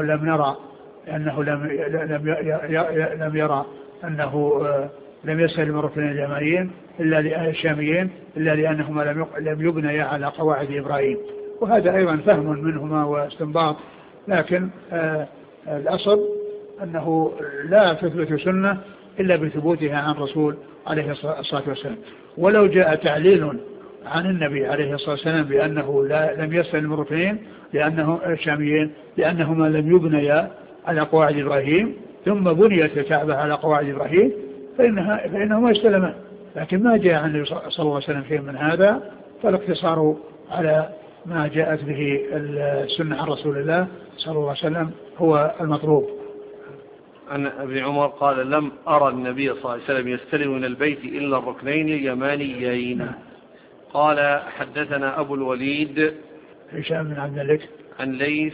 لم يرى أنه لم يستلم الركنين اليمانيين الشاميين إلا لأنهما لم يبنيا على قواعد إبراهيم، وهذا أيضا فهم منهما واستنباط، لكن الأصل أنه لا تثبت سنة إلا بثبوتها عن رسول عليه الصلاة والسلام. ولو جاء تعليل عن النبي عليه الصلاة والسلام بأنه لم يستلم الركنين الشاميين لأنهما لم يبنيا على قواعد إبراهيم ثم بنيت الكعبة على قواعد إبراهيم فإنهما يستلمان، لكن ما جاء عن النبي صلى الله عليه وسلم شيء من هذا، فالاقتصار على ما جاءت به السنة عن رسول الله صلى الله عليه وسلم هو المطلوب. عن ابن عمر قال لم أرى النبي صلى الله عليه وسلم يستلم من البيت إلا الركنين اليمانيين. قال حدثنا أبو الوليد هشام بن عبد الملك عن ليث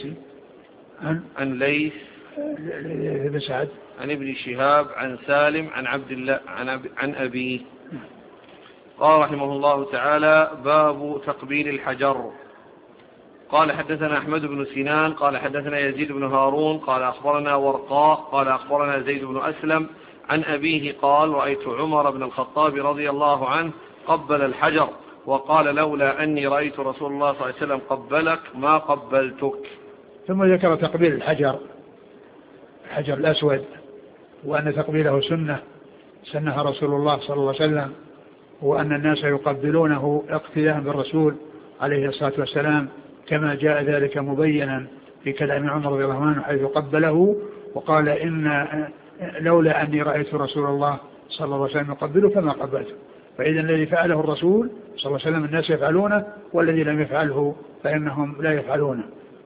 عن ليث بن سعد عن ابن شهاب عن سالم عن عبد الله عن أبيه. قال رحمه الله تعالى باب تقبيل الحجر. قال حدثنا أحمد بن سنان قال حدثنا يزيد بن هارون قال أخبرنا ورقاء قال أخبرنا زيد بن أسلم عن أبيه قال رأيت عمر بن الخطاب رضي الله عنه قبل الحجر وقال لولا أني رأيت رسول الله صلى الله عليه وسلم قبلك ما قبلتك. ثم ذكر تقبيل الحجر الأسود، وأن تقبيله سنها رسول الله صلى الله عليه وسلم، وأن الناس يقبلونه اقتداء بالرسول عليه الصلاة والسلام، كما جاء ذلك مبينا في كلام عمر رضي الله عنه حيث قبله وقال إن لولا أني رأيت رسول الله صلى الله عليه وسلم يقبله كما قبلته. فإذا الذي فعله الرسول صلى الله عليه وسلم الناس يفعلونه، والذي لم يفعله فإنهم لا يفعلونه.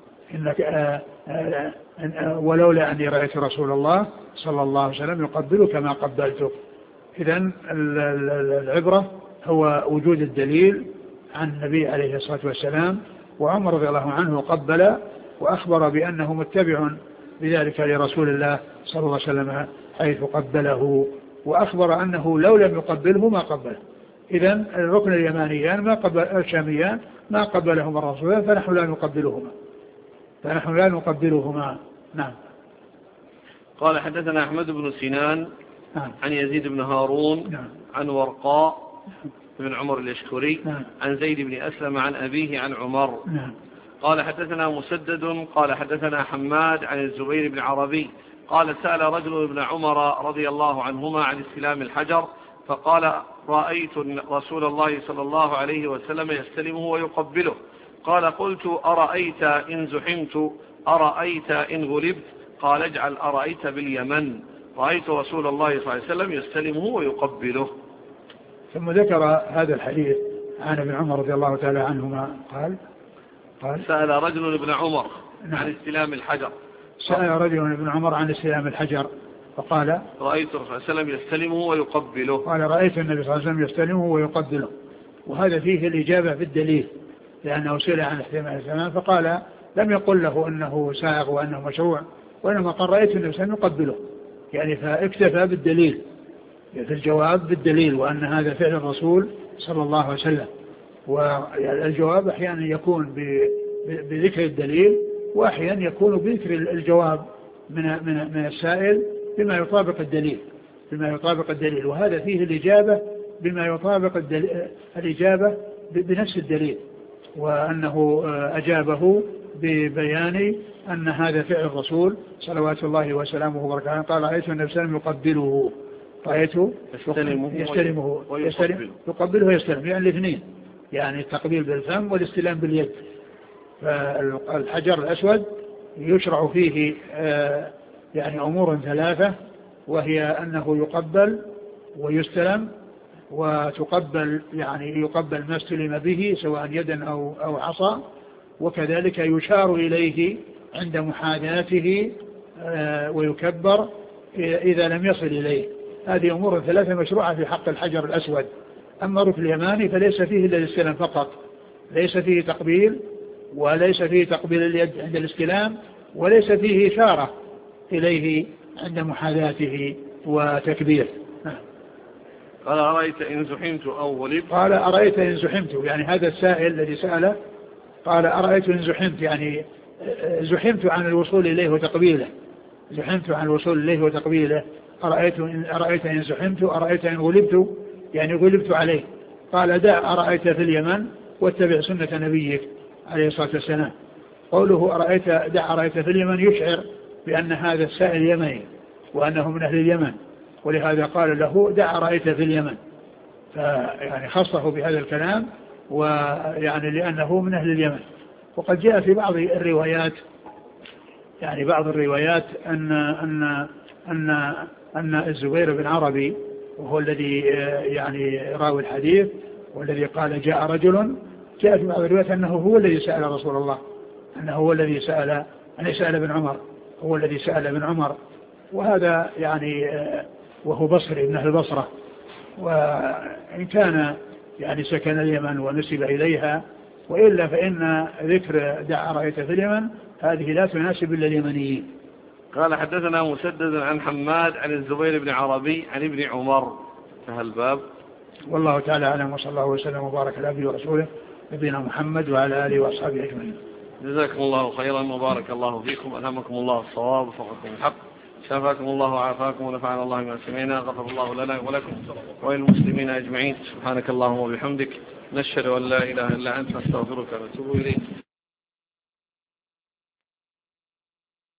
ولولا أني رأيت رسول الله صلى الله عليه وسلم يقبله كما قبلته. إذن العبرة هو وجود الدليل عن النبي عليه الصلاة والسلام، وعمر رضي الله عنه قبل وأخبر بأنه متبع بذلك لرسول الله صلى الله عليه وسلم حيث قبله، وأخبر أنه لو لم يقبله ما قبله. إذن الركن اليمانيان الشاميان ما قبلهما الرسول، فنحن لا نقبلهما. نعم. قال حدثنا أحمد بن سنان نعم. عن يزيد بن هارون نعم. عن ورقاء بن عمر اليشكري نعم. عن زيد بن أسلم عن أبيه عن عمر. نعم. قال حدثنا مسدد قال حدثنا حماد عن الزبير بن عربي قال سأل رجل ابن عمر رضي الله عنهما عن استلام الحجر فقال رأيت رسول الله صلى الله عليه وسلم يستلمه ويقبله. قال قلت أرأيت إن زحمت أرأيت إن غلبت قال اجعل أرأيت باليمن رأيت رسول الله صلى الله عليه وسلم يستلمه ويقبله. ثم ذكر هذا الحديث عن ابن عمر رضي الله تعالى عنهما قال سأل رجل ابن عمر عن استلام الحجر. سأل رجل ابن عمر عن استلام الحجر فقال رأيت الرسول صلى الله عليه وسلم يستلمه ويقبله. قال رأيت النبي صلى الله عليه وسلم يستلمه ويقبله. وهذا فيه الإجابة بالدليل لأنه سئل عن استلام فقال لم يقل له أنه سائغ وأنه مشروع وإنما قال رأيت النبي صلى الله عليه وسلم يقبله يعني فاكتفى بالدليل في الجواب بالدليل وأن هذا فعل الرسول صلى الله عليه وسلم. والجواب أحيانا يكون بذكر الدليل وأحيانا يكون بذكر الجواب من السائل بما يطابق الدليل وهذا فيه الإجابة بما يطابق الإجابة بنفس الدليل وأنه أجابه ببيان أن هذا فعل الرسول صلوات الله وسلامه وبركاته. قال رأيت النبي صلى الله عليه وسلم يقبله رأيته يستلمه يقبله ويستلم يعني الاثنين يعني التقبيل بالفم والاستلام باليد. فالحجر الأسود يشرع فيه يعني أمور ثلاثة وهي أنه يقبل ويستلم وتقبل يعني يقبل ما استلم به سواء يدا أو عصا وكذلك يشار إليه عند محاذاته ويكبر إذا لم يصل إليه. هذه أمور ثلاثة مشروعة في حق الحجر الأسود. أما الركن اليماني فليس فيه إلا الاستلام فقط ليس فيه تقبيل وليس فيه تقبيل اليد عند الاستلام وليس فيه إشارة إليه عند محاذاته وتكبير. قال أرأيت إن زحمت أو غلبت قال أرأيت إن زحمت يعني هذا السائل الذي سأله قال أرأيت إن زحمت يعني زحمت عن الوصول إليه وتقبيله زحمت عن الوصول إليه وتقبيله. أرأيت إن زحمت أرأيت إن غلبت يعني غلبت عليه. قال دع أرأيت في اليمن واتبع سنة نبيك عليه الصلاة والسلام. قوله دع أرأيت في اليمن يشعر بأن هذا السائل يمني وأنه من أهل اليمن ولهذا قال له دع أرأيت في اليمن فيعني خصه بهذا الكلام ويعني لأنه من أهل اليمن. وقد جاء في بعض الروايات يعني بعض الروايات أن الزبير بن عربي وهو الذي يعني راوي الحديث والذي قال جاء رجل جاء في بعض الروايات أنه هو الذي سأل رسول الله أنه هو الذي سأل ابن عمر هو الذي سأل ابن عمر وهذا يعني وهو بصري من أهل البصرة وإن كان يعني سكن اليمن ونسب إليها وإلا فإن ذكر دع رأيت في اليمن هذه لا تناسب إلا اليمنيين. قال حدثنا مسدد عن حماد عن الزبير بن عربي عن ابن عمر. فهالباب والله تعالى أعلم وصلى الله وسلم وبارك على عبده ورسوله نبينا محمد وعلى آله وأصحابه أجمعين. جزاكم الله خيرا وبارك الله فيكم ألهمكم الله الصواب وفقكم الحق شافاكم الله وعافاكم ونفعنا الله ما سمعنا غفر الله لنا ولكم وللمسلمين أجمعين. سبحانك اللهم وبحمدك نشهد أن لا إله إلا أنت نستغفرك ونتوب إليك.